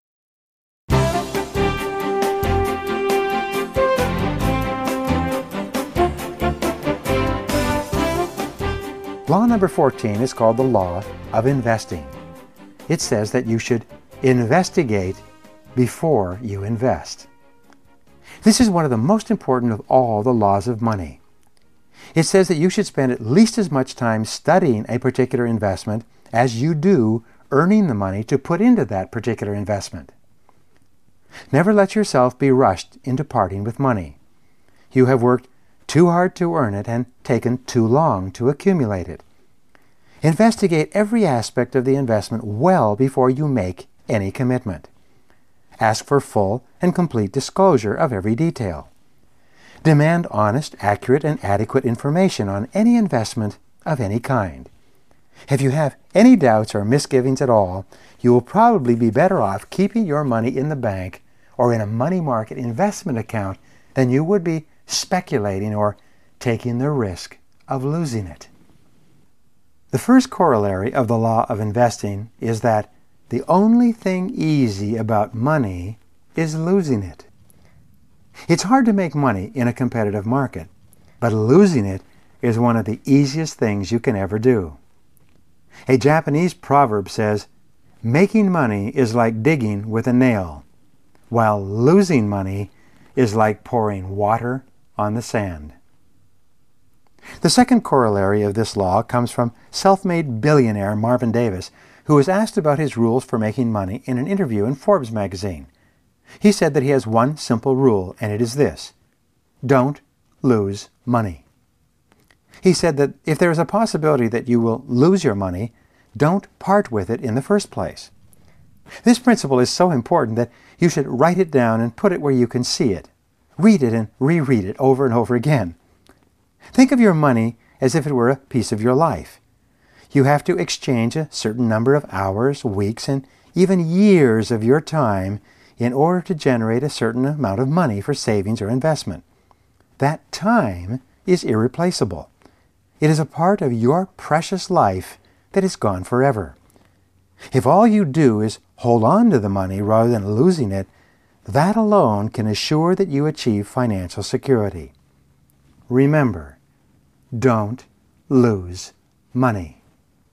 Law number 14 is called the law of investing. It says that you should investigate before you invest. This is one of the most important of all the laws of money. It says that you should spend at least as much time studying a particular investment as you do earning the money to put into that particular investment. Never let yourself be rushed into parting with money. You have worked too hard to earn it and taken too long to accumulate it. Investigate every aspect of the investment well before you make any commitment. Ask for full and complete disclosure of every detail. Demand honest, accurate, and adequate information on any investment of any kind. If you have any doubts or misgivings at all, you will probably be better off keeping your money in the bank or in a money market investment account than you would be speculating or taking the risk of losing it. The first corollary of the law of investing is that the only thing easy about money is losing it. It's hard to make money in a competitive market, but losing it is one of the easiest things you can ever do. A Japanese proverb says, "Making money is like digging with a nail, while losing money is like pouring water on the sand." The second corollary of this law comes from self-made billionaire Marvin Davis, who was asked about his rules for making money in an interview in Forbes magazine. He said that he has one simple rule, and it is this: don't lose money. He said that if there is a possibility that you will lose your money, don't part with it in the first place. This principle is so important that you should write it down and put it where you can see it. Read it and reread it over and over again. Think of your money as if it were a piece of your life. You have to exchange a certain number of hours, weeks, and even years of your time in order to generate a certain amount of money for savings or investment. That time is irreplaceable. It is a part of your precious life that is gone forever. If all you do is hold on to the money rather than losing it, that alone can assure that you achieve financial security. Remember, don't lose money.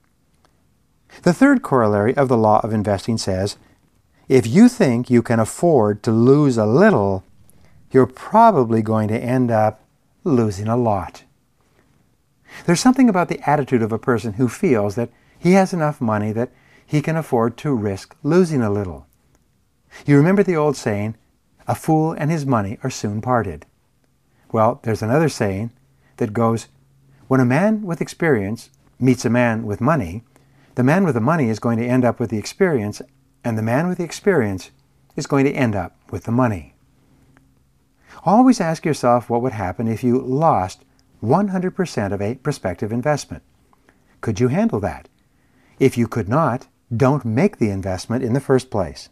The third corollary of the law of investing says, if you think you can afford to lose a little, you're probably going to end up losing a lot. There's something about the attitude of a person who feels that he has enough money that he can afford to risk losing a little. You remember the old saying, a fool and his money are soon parted. Well, there's another saying that goes, when a man with experience meets a man with money, the man with the money is going to end up with the experience, and the man with the experience is going to end up with the money. Always ask yourself what would happen if you lost 100% of a prospective investment. Could you handle that? If you could not, don't make the investment in the first place.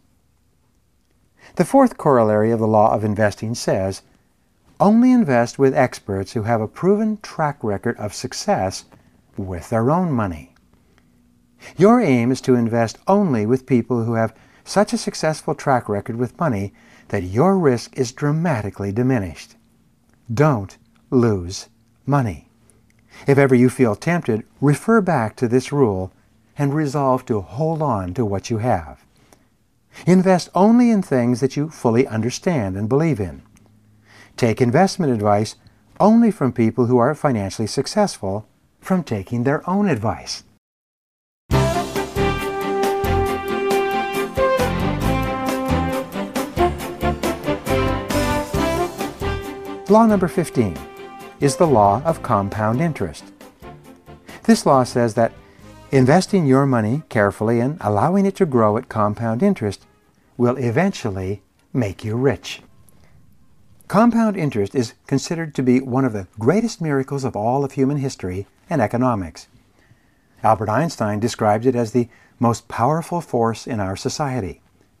The fourth corollary of the law of investing says, only invest with experts who have a proven track record of success with their own money. Your aim is to invest only with people who have such a successful track record with money that your risk is dramatically diminished. Don't lose money. If ever you feel tempted, refer back to this rule and resolve to hold on to what you have. Invest only in things that you fully understand and believe in. Take investment advice only from people who are financially successful from taking their own advice. Law number 15 is the law of compound interest. This law says that investing your money carefully and allowing it to grow at compound interest will eventually make you rich. Compound interest is considered to be one of the greatest miracles of all of human history and economics. Albert Einstein described it as the most powerful force in our society.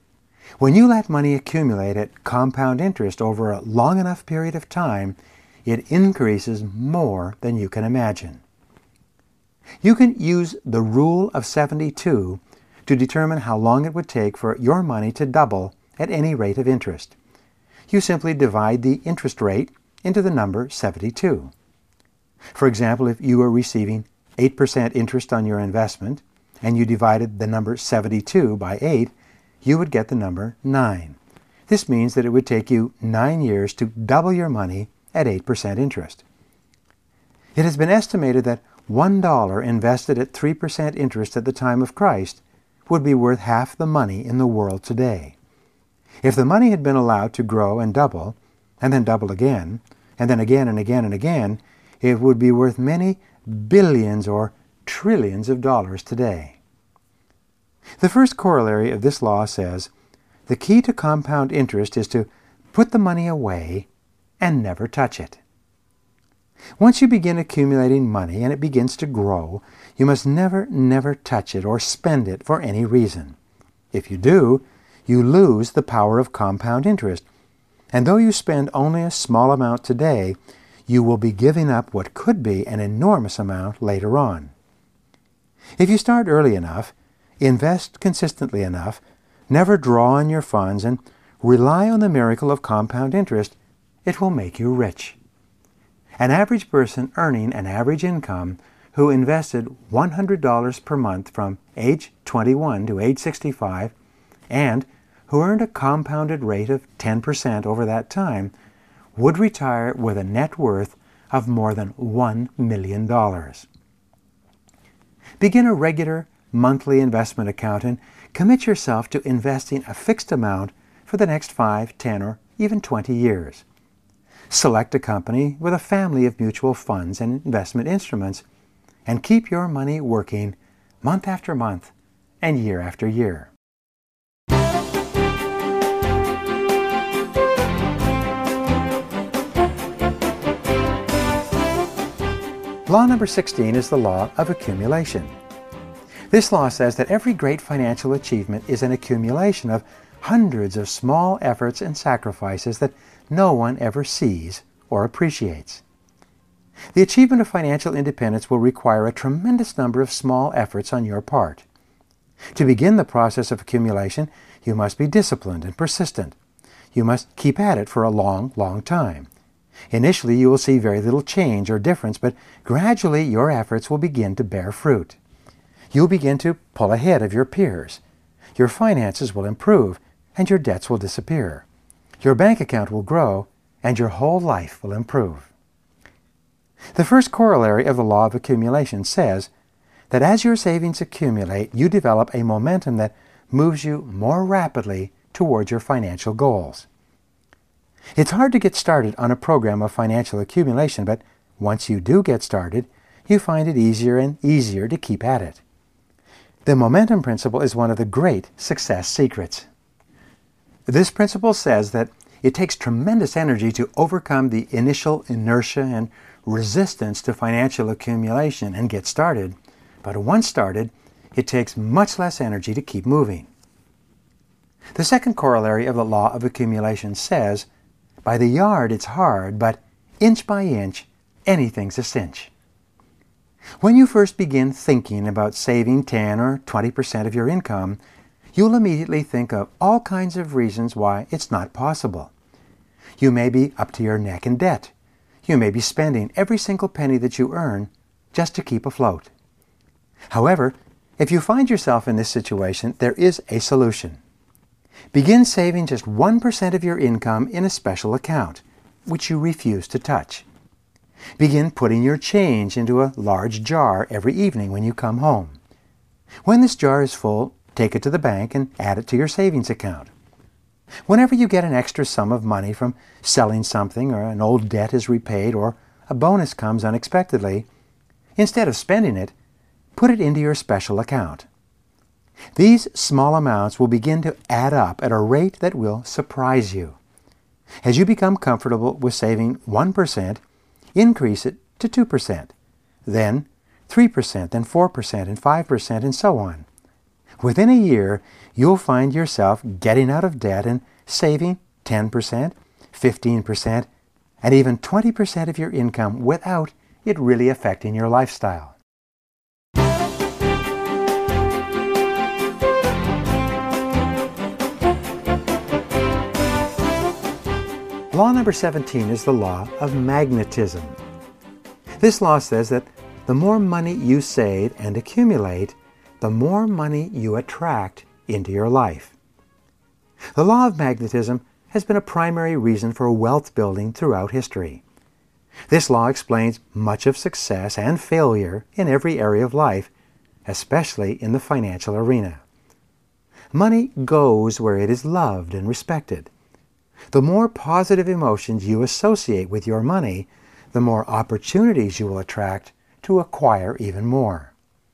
When you let money accumulate at compound interest over a long enough period of time, it increases more than you can imagine. You can use the rule of 72 to determine how long it would take for your money to double at any rate of interest. You simply divide the interest rate into the number 72. For example, if you were receiving 8% interest on your investment and you divided the number 72 by 8, you would get the number 9. This means that it would take you 9 years to double your money at 8% interest. It has been estimated that $1 invested at 3% interest at the time of Christ would be worth half the money in the world today. If the money had been allowed to grow and double, and then double again, and then again and again and again, it would be worth many billions or trillions of dollars today. The first corollary of this law says, the key to compound interest is to put the money away and never touch it. Once you begin accumulating money and it begins to grow, you must never touch it or spend it for any reason. If you do, you lose the power of compound interest, and though you spend only a small amount today, you will be giving up what could be an enormous amount later on. If you start early enough, invest consistently enough, never draw on your funds, and rely on the miracle of compound interest, it will make you rich. An average person earning an average income who invested $100 per month from age 21 to age 65 and who earned a compounded rate of 10% over that time would retire with a net worth of more than $1 million. Begin a regular monthly investment account and commit yourself to investing a fixed amount for the next 5, 10, or even 20 years. Select a company with a family of mutual funds and investment instruments and keep your money working month after month and year after year. Law number 16 is the law of accumulation. This law says that every great financial achievement is an accumulation of hundreds of small efforts and sacrifices that no one ever sees or appreciates. The achievement of financial independence will require a tremendous number of small efforts on your part. To begin the process of accumulation, you must be disciplined and persistent. You must keep at it for a long, long time. Initially, you will see very little change or difference, but gradually your efforts will begin to bear fruit. You'll begin to pull ahead of your peers. Your finances will improve, and your debts will disappear. Your bank account will grow, and your whole life will improve. The first corollary of the law of accumulation says that as your savings accumulate, you develop a momentum that moves you more rapidly towards your financial goals. It's hard to get started on a program of financial accumulation, but once you do get started, you find it easier and easier to keep at it. The momentum principle is one of the great success secrets. This principle says that it takes tremendous energy to overcome the initial inertia and resistance to financial accumulation and get started, but once started, it takes much less energy to keep moving. The second corollary of the law of accumulation says, by the yard it's hard, but inch by inch, anything's a cinch. When you first begin thinking about saving 10 or 20% of your income, you'll immediately think of all kinds of reasons why it's not possible. You may be up to your neck in debt. You may be spending every single penny that you earn just to keep afloat. However, if you find yourself in this situation, there is a solution. Begin saving just 1% of your income in a special account, which you refuse to touch. Begin putting your change into a large jar every evening when you come home. When this jar is full, take it to the bank and add it to your savings account. Whenever you get an extra sum of money from selling something, or an old debt is repaid, or a bonus comes unexpectedly, instead of spending it, put it into your special account. These small amounts will begin to add up at a rate that will surprise you. As you become comfortable with saving 1%, increase it to 2%, then 3%, then 4%, and 5%, and so on. Within a year, you'll find yourself getting out of debt and saving 10%, 15%, and even 20% of your income without it really affecting your lifestyle. Law number 17 is the law of magnetism. This law says that the more money you save and accumulate, the more money you attract into your life. The law of magnetism has been a primary reason for wealth building throughout history. This law explains much of success and failure in every area of life, especially in the financial arena. Money goes where it is loved and respected. The more positive emotions you associate with your money, the more opportunities you will attract to acquire even more.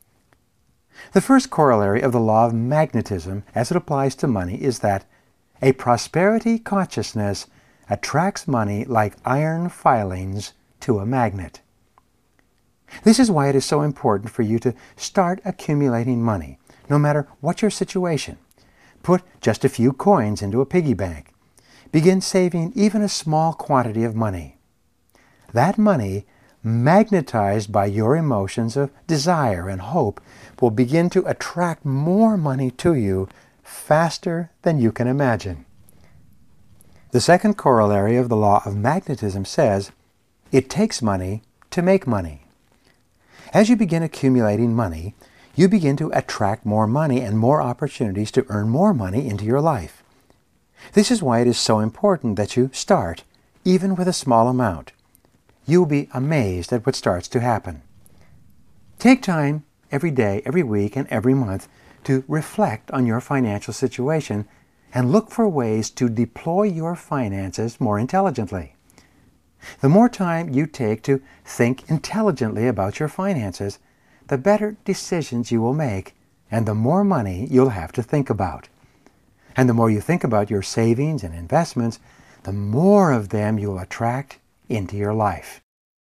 The first corollary of the law of magnetism as it applies to money is that a prosperity consciousness attracts money like iron filings to a magnet. This is why it is so important for you to start accumulating money, no matter what your situation. Put just a few coins into a piggy bank. Begin saving even a small quantity of money. That money, magnetized by your emotions of desire and hope, will begin to attract more money to you faster than you can imagine. The second corollary of the law of magnetism says, it takes money to make money. As you begin accumulating money, you begin to attract more money and more opportunities to earn more money into your life. This is why it is so important that you start, even with a small amount. You will be amazed at what starts to happen. Take time every day, every week, and every month to reflect on your financial situation and look for ways to deploy your finances more intelligently. The more time you take to think intelligently about your finances, the better decisions you will make and the more money you'll have to think about. And the more you think about your savings and investments, the more of them you'll attract into your life.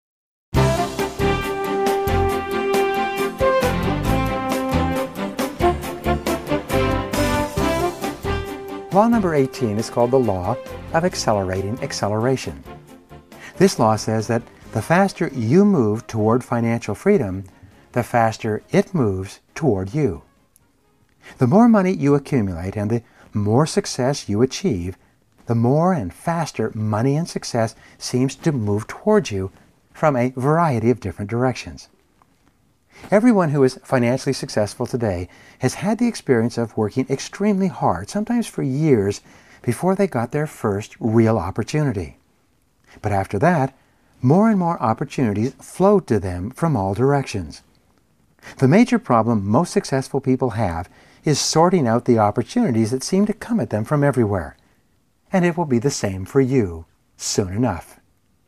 Law number 18 is called the law of accelerating acceleration. This law says that the faster you move toward financial freedom, the faster it moves toward you. The more money you accumulate and the more success you achieve, the more and faster money and success seems to move towards you from a variety of different directions. Everyone who is financially successful today has had the experience of working extremely hard, sometimes for years, before they got their first real opportunity. But after that, more and more opportunities flowed to them from all directions. The major problem most successful people have is sorting out the opportunities that seem to come at them from everywhere. And it will be the same for you soon enough.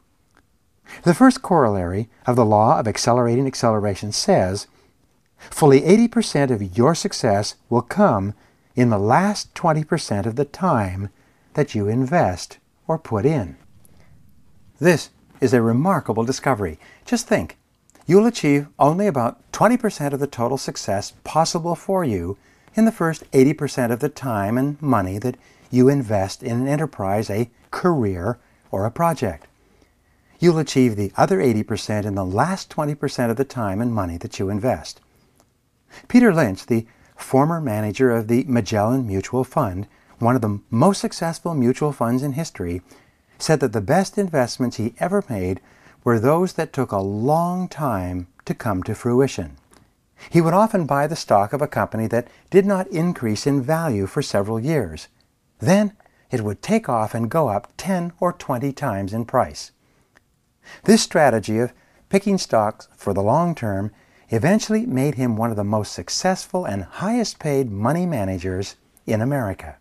The first corollary of the law of accelerating acceleration says, fully 80% of your success will come in the last 20% of the time that you invest or put in. This is a remarkable discovery. Just think, you'll achieve only about 20% of the total success possible for you in the first 80% of the time and money that you invest in an enterprise, a career, or a project. You'll achieve the other 80% in the last 20% of the time and money that you invest. Peter Lynch, the former manager of the Magellan Mutual Fund, one of the most successful mutual funds in history, said that the best investments he ever made were those that took a long time to come to fruition. He would often buy the stock of a company that did not increase in value for several years. Then it would take off and go up 10 or 20 times in price. This strategy of picking stocks for the long term eventually made him one of the most successful and highest paid money managers in America.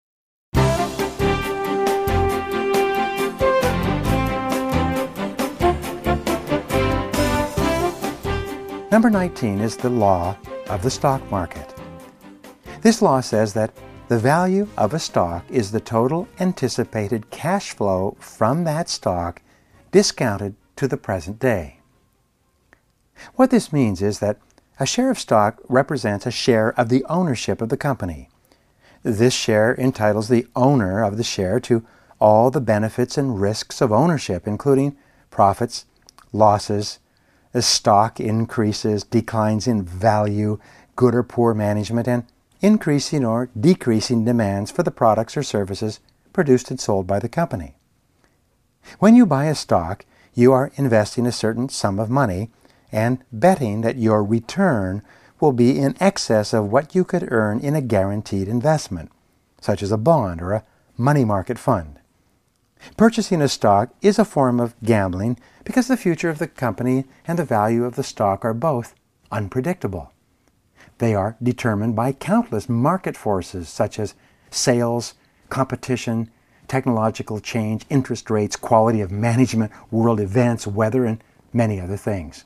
Number 19 is the law of the stock market. This law says that the value of a stock is the total anticipated cash flow from that stock discounted to the present day. What this means is that A share of stock represents a share of the ownership of the company. This share entitles the owner of the share to all the benefits and risks of ownership, including profits, losses, as stock increases, declines in value, good or poor management, and increasing or decreasing demands for the products or services produced and sold by the company. When you buy a stock, you are investing a certain sum of money and betting that your return will be in excess of what you could earn in a guaranteed investment, such as a bond or a money market fund. Purchasing a stock is a form of gambling because the future of the company and the value of the stock are both unpredictable. They are determined by countless market forces such as sales, competition, technological change, interest rates, quality of management, world events, weather, and many other things.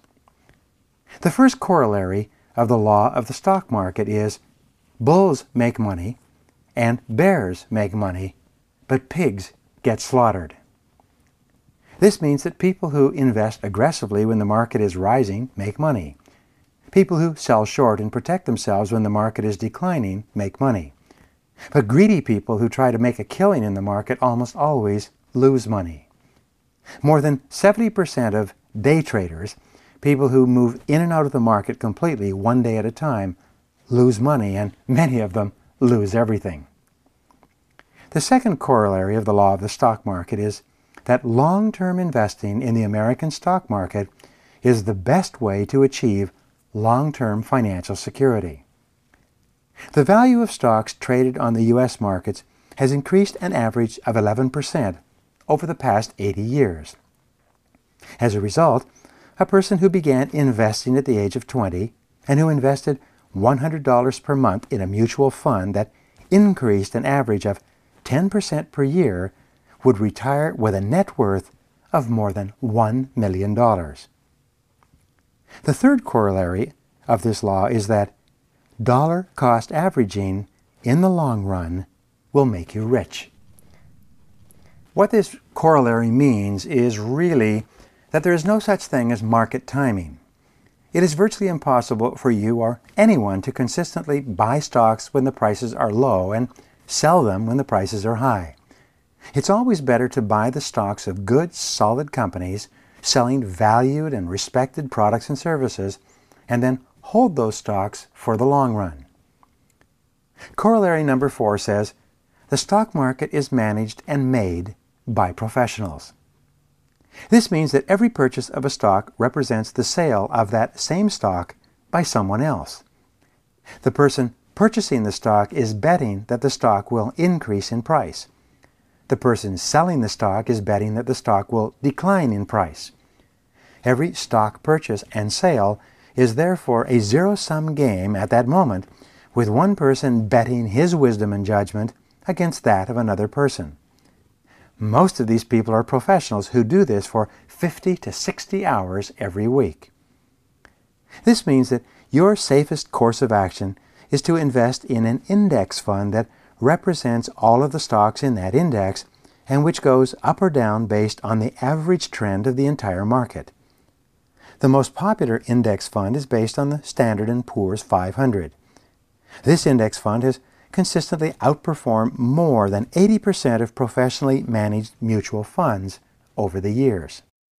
The first corollary of the law of the stock market is bulls make money and bears make money, but pigs get slaughtered. This means that people who invest aggressively when the market is rising make money. People who sell short and protect themselves when the market is declining make money. But greedy people who try to make a killing in the market almost always lose money. More than 70% of day traders, people who move in and out of the market completely one day at a time, lose money, and many of them lose everything. The second corollary of the law of the stock market is that long-term investing in the American stock market is the best way to achieve long-term financial security. The value of stocks traded on the U.S. markets has increased an average of 11% over the past 80 years. As a result, a person who began investing at the age of 20 and who invested $100 per month in a mutual fund that increased an average of 10% per year would retire with a net worth of more than $1 million. The third corollary of this law is that dollar cost averaging in the long run will make you rich. What this corollary means is really that there is no such thing as market timing. It is virtually impossible for you or anyone to consistently buy stocks when the prices are low and sell them when the prices are high. It's always better to buy the stocks of good, solid companies selling valued and respected products and services, and then hold those stocks for the long run. Corollary number 4 says, the stock market is managed and made by professionals. This means that every purchase of a stock represents the sale of that same stock by someone else. The person purchasing the stock is betting that the stock will increase in price. The person selling the stock is betting that the stock will decline in price. Every stock purchase and sale is therefore a zero-sum game at that moment, with one person betting his wisdom and judgment against that of another person. Most of these people are professionals who do this for 50 to 60 hours every week. This means that your safest course of action is to invest in an index fund that represents all of the stocks in that index and which goes up or down based on the average trend of the entire market. The most popular index fund is based on the Standard & Poor's 500. This index fund has consistently outperformed more than 80% of professionally managed mutual funds over the years.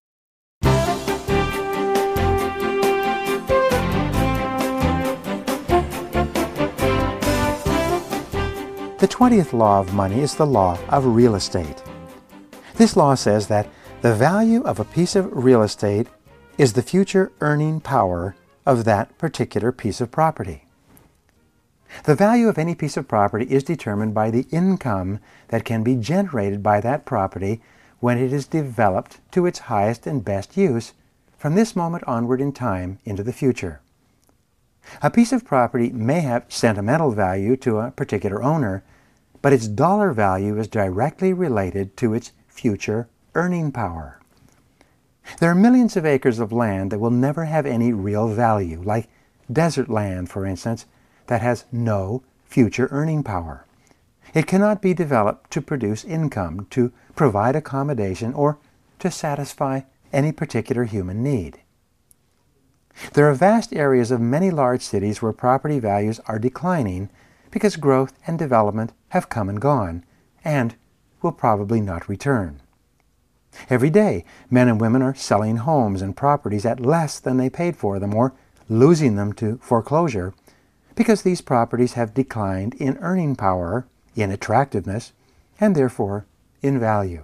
The 20th law of money is the law of real estate. This law says that the value of a piece of real estate is the future earning power of that particular piece of property. The value of any piece of property is determined by the income that can be generated by that property when it is developed to its highest and best use from this moment onward in time into the future. A piece of property may have sentimental value to a particular owner, but its dollar value is directly related to its future earning power. There are millions of acres of land that will never have any real value, like desert land, for instance, that has no future earning power. It cannot be developed to produce income, to provide accommodation, or to satisfy any particular human need. There are vast areas of many large cities where property values are declining because growth and development have come and gone, and will probably not return. Every day, men and women are selling homes and properties at less than they paid for them, or losing them to foreclosure, because these properties have declined in earning power, in attractiveness, and therefore in value.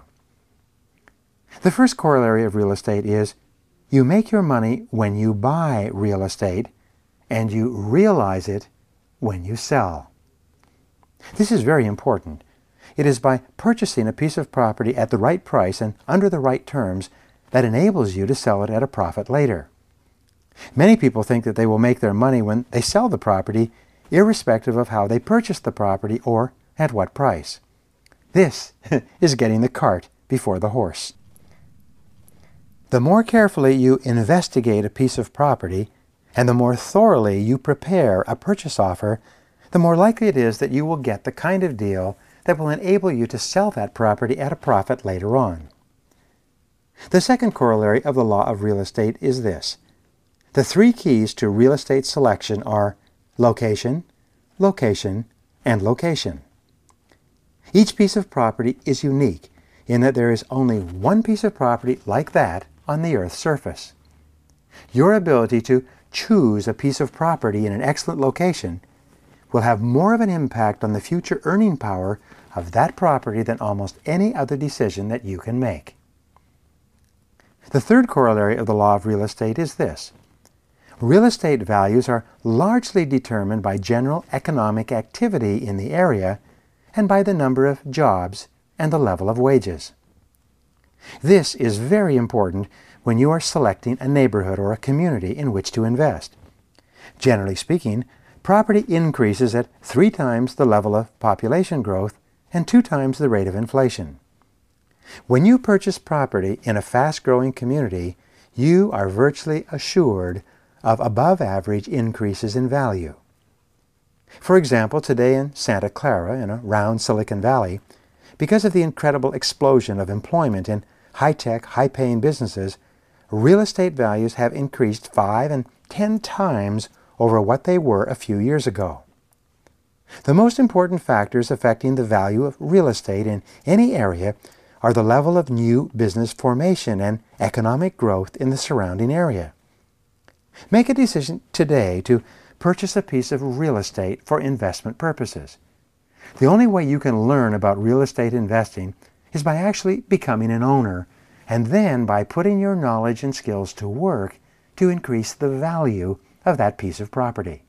The first corollary of real estate is you make your money when you buy real estate, and you realize it when you sell. This is very important. It is by purchasing a piece of property at the right price and under the right terms that enables you to sell it at a profit later. Many people think that they will make their money when they sell the property, irrespective of how they purchased the property or at what price. This is getting the cart before the horse. The more carefully you investigate a piece of property, and the more thoroughly you prepare a purchase offer, the more likely it is that you will get the kind of deal that will enable you to sell that property at a profit later on. The second corollary of the law of real estate is this. The three keys to real estate selection are location, location, and location. Each piece of property is unique in that there is only one piece of property like that on the Earth's surface. Your ability to choose a piece of property in an excellent location will have more of an impact on the future earning power of that property than almost any other decision that you can make. The third corollary of the law of real estate is this. Real estate values are largely determined by general economic activity in the area and by the number of jobs and the level of wages. This is very important when you are selecting a neighborhood or a community in which to invest. Generally speaking, property increases at 3 times the level of population growth and 2 times the rate of inflation. When you purchase property in a fast-growing community, you are virtually assured of above-average increases in value. For example, today in Santa Clara, in around Silicon Valley, because of the incredible explosion of employment in high-tech, high-paying businesses, real estate values have increased 5 and 10 times over what they were a few years ago. The most important factors affecting the value of real estate in any area are the level of new business formation and economic growth in the surrounding area. Make a decision today to purchase a piece of real estate for investment purposes. The only way you can learn about real estate investing is by actually becoming an owner, and then by putting your knowledge and skills to work to increase the value of that piece of property.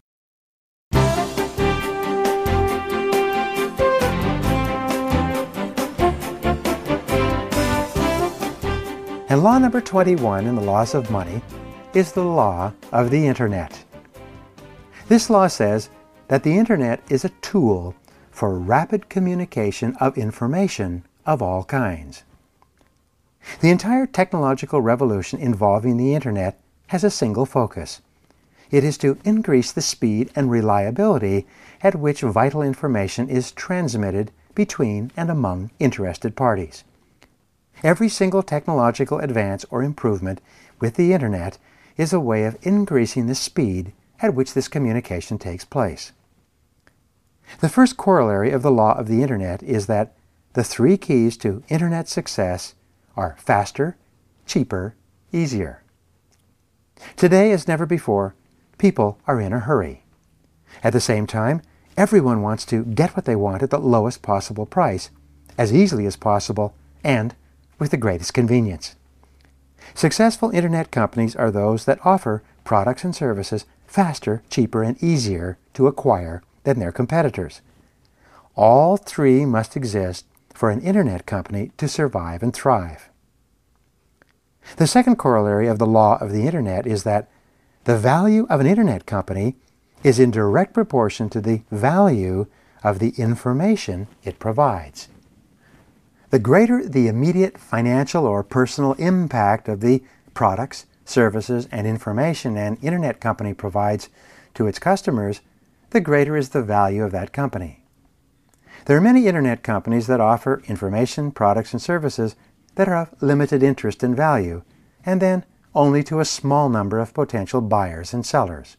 And law number 21 in the laws of money is the law of the Internet. This law says that the Internet is a tool for rapid communication of information of all kinds. The entire technological revolution involving the Internet has a single focus. It is to increase the speed and reliability at which vital information is transmitted between and among interested parties. Every single technological advance or improvement with the Internet is a way of increasing the speed at which this communication takes place. The first corollary of the law of the Internet is that the 3 keys to Internet success are faster, cheaper, easier. Today, as never before, people are in a hurry. At the same time, everyone wants to get what they want at the lowest possible price, as easily as possible, and with the greatest convenience. Successful Internet companies are those that offer products and services faster, cheaper, and easier to acquire than their competitors. All 3 must exist for an Internet company to survive and thrive. The second corollary of the law of the Internet is that the value of an Internet company is in direct proportion to the value of the information it provides. The greater the immediate financial or personal impact of the products, services, and information an Internet company provides to its customers, the greater is the value of that company. There are many Internet companies that offer information, products, and services that are of limited interest and value, and then only to a small number of potential buyers and sellers.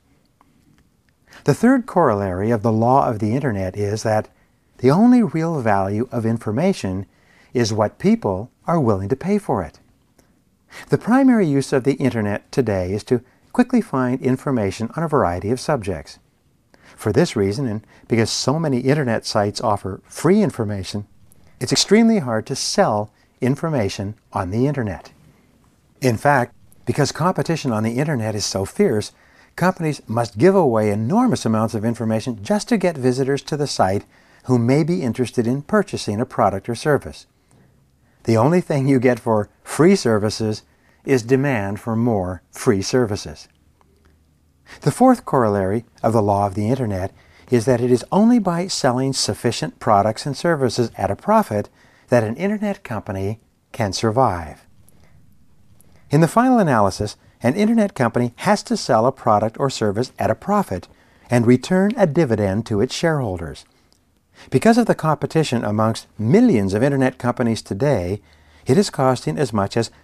The third corollary of the law of the Internet is that the only real value of information is what people are willing to pay for it. The primary use of the Internet today is to quickly find information on a variety of subjects. For this reason, and because so many Internet sites offer free information, it's extremely hard to sell information on the Internet. In fact, because competition on the Internet is so fierce, companies must give away enormous amounts of information just to get visitors to the site who may be interested in purchasing a product or service. The only thing you get for free services is demand for more free services. The fourth corollary of the law of the Internet is that it is only by selling sufficient products and services at a profit that an Internet company can survive. In the final analysis, an Internet company has to sell a product or service at a profit and return a dividend to its shareholders. Because of the competition amongst millions of Internet companies today, it is costing as much as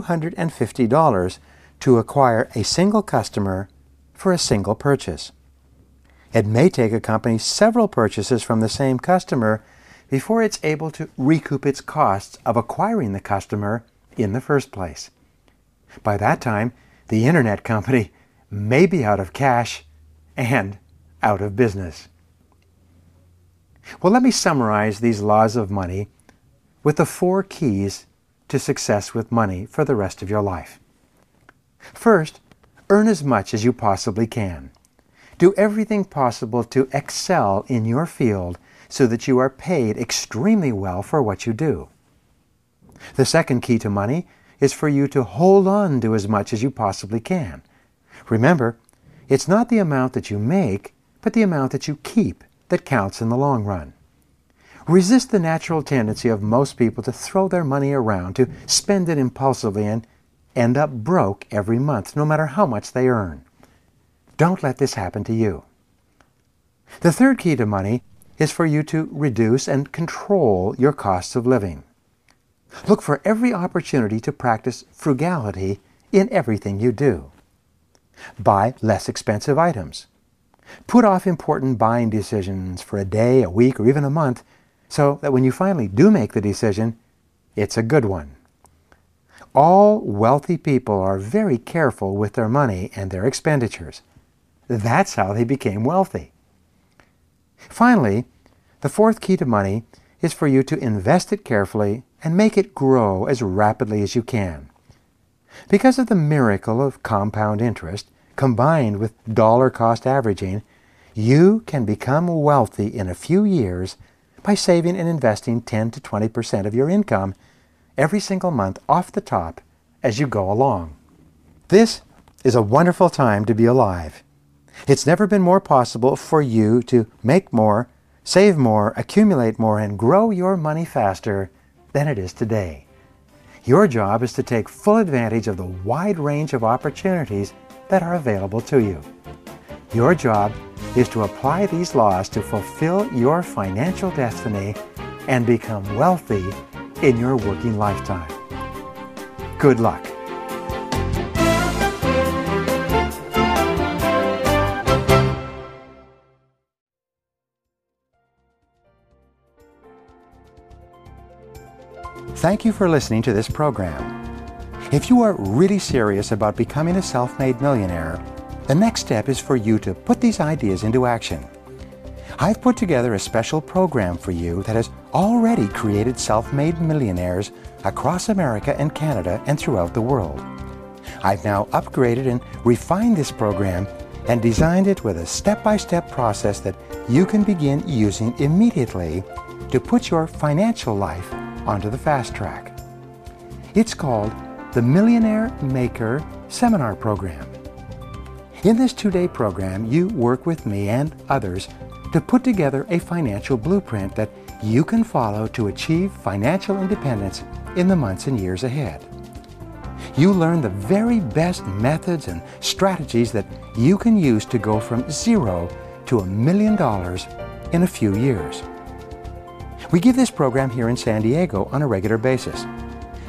$250 to acquire a single customer for a single purchase. It may take a company several purchases from the same customer before it's able to recoup its costs of acquiring the customer in the first place. By that time, the Internet company may be out of cash and out of business. Well, let me summarize these laws of money with the 4 keys to success with money for the rest of your life. First, earn as much as you possibly can. Do everything possible to excel in your field so that you are paid extremely well for what you do. The second key to money is for you to hold on to as much as you possibly can. Remember, it's not the amount that you make, but the amount that you keep that counts in the long run. Resist the natural tendency of most people to throw their money around, to spend it impulsively and end up broke every month, no matter how much they earn. Don't let this happen to you. The third key to money is for you to reduce and control your costs of living. Look for every opportunity to practice frugality in everything you do. Buy less expensive items. Put off important buying decisions for a day, a week, or even a month, so that when you finally do make the decision, it's a good one. All wealthy people are very careful with their money and their expenditures. That's how they became wealthy. Finally, the fourth key to money is for you to invest it carefully and make it grow as rapidly as you can. Because of the miracle of compound interest, combined with dollar cost averaging, you can become wealthy in a few years by saving and investing 10 to 20% of your income every single month off the top as you go along. This is a wonderful time to be alive. It's never been more possible for you to make more, save more, accumulate more, and grow your money faster than it is today. Your job is to take full advantage of the wide range of opportunities that are available to you. Your job is to apply these laws to fulfill your financial destiny and become wealthy in your working lifetime. Good luck. Thank you for listening to this program. If you are really serious about becoming a self-made millionaire, the next step is for you to put these ideas into action. I've put together a special program for you that has already created self-made millionaires across America and Canada and throughout the world. I've now upgraded and refined this program and designed it with a step-by-step process that you can begin using immediately to put your financial life onto the fast track. It's called the Millionaire Maker Seminar Program. In this 2-day program, you work with me and others to put together a financial blueprint that you can follow to achieve financial independence in the months and years ahead. You learn the very best methods and strategies that you can use to go from zero to $1 million in a few years. We give this program here in San Diego on a regular basis.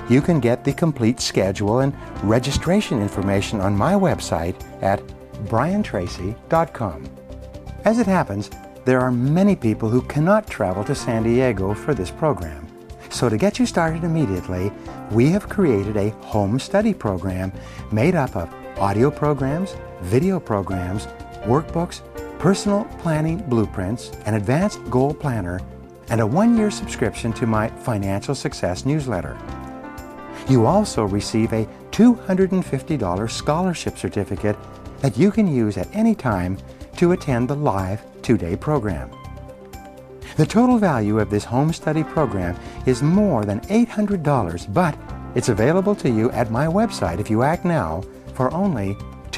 you can get the complete schedule and registration information on my website at briantracy.com. As it happens, there are many people who cannot travel to San Diego for this program. So to get you started immediately, we have created a home study program made up of audio programs, video programs, workbooks, personal planning blueprints, an advanced goal planner, and a 1-year subscription to my Financial Success newsletter. You also receive a $250 scholarship certificate that you can use at any time to attend the live 2-day program. The total value of this home study program is more than $800, but it's available to you at my website if you act now for only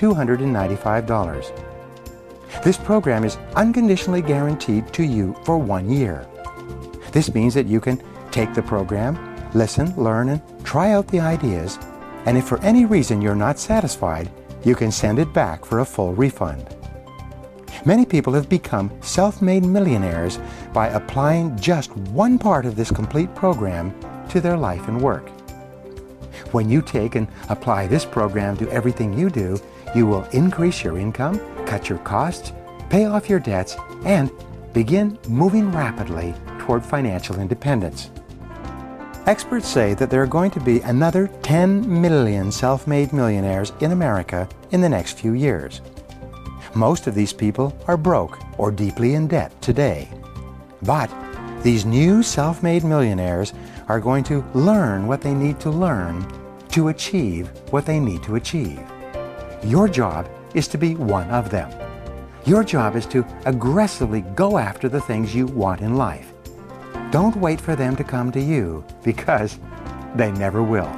$295. This program is unconditionally guaranteed to you for 1 year. This means that you can take the program, listen, learn, and try out the ideas, and if for any reason you're not satisfied, you can send it back for a full refund. Many people have become self-made millionaires by applying just one part of this complete program to their life and work. When you take and apply this program to everything you do, you will increase your income, cut your costs, pay off your debts, and begin moving rapidly toward financial independence. Experts say that there are going to be another 10 million self-made millionaires in America in the next few years. Most of these people are broke or deeply in debt today. But these new self-made millionaires are going to learn what they need to learn to achieve what they need to achieve. Your job is to be one of them. Your job is to aggressively go after the things you want in life. Don't wait for them to come to you, because they never will.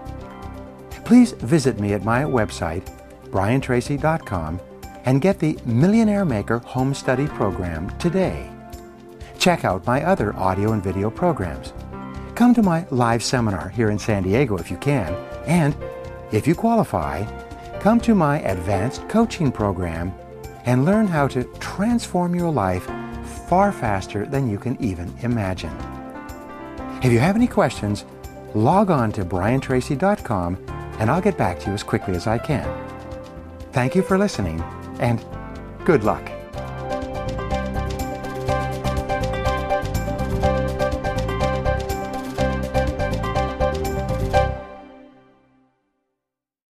Please visit me at my website, briantracy.com, and get the Millionaire Maker Home Study Program today. Check out my other audio and video programs. Come to my live seminar here in San Diego if you can, and if you qualify, come to my advanced coaching program and learn how to transform your life far faster than you can even imagine. If you have any questions, log on to briantracy.com and I'll get back to you as quickly as I can. Thank you for listening, and good luck.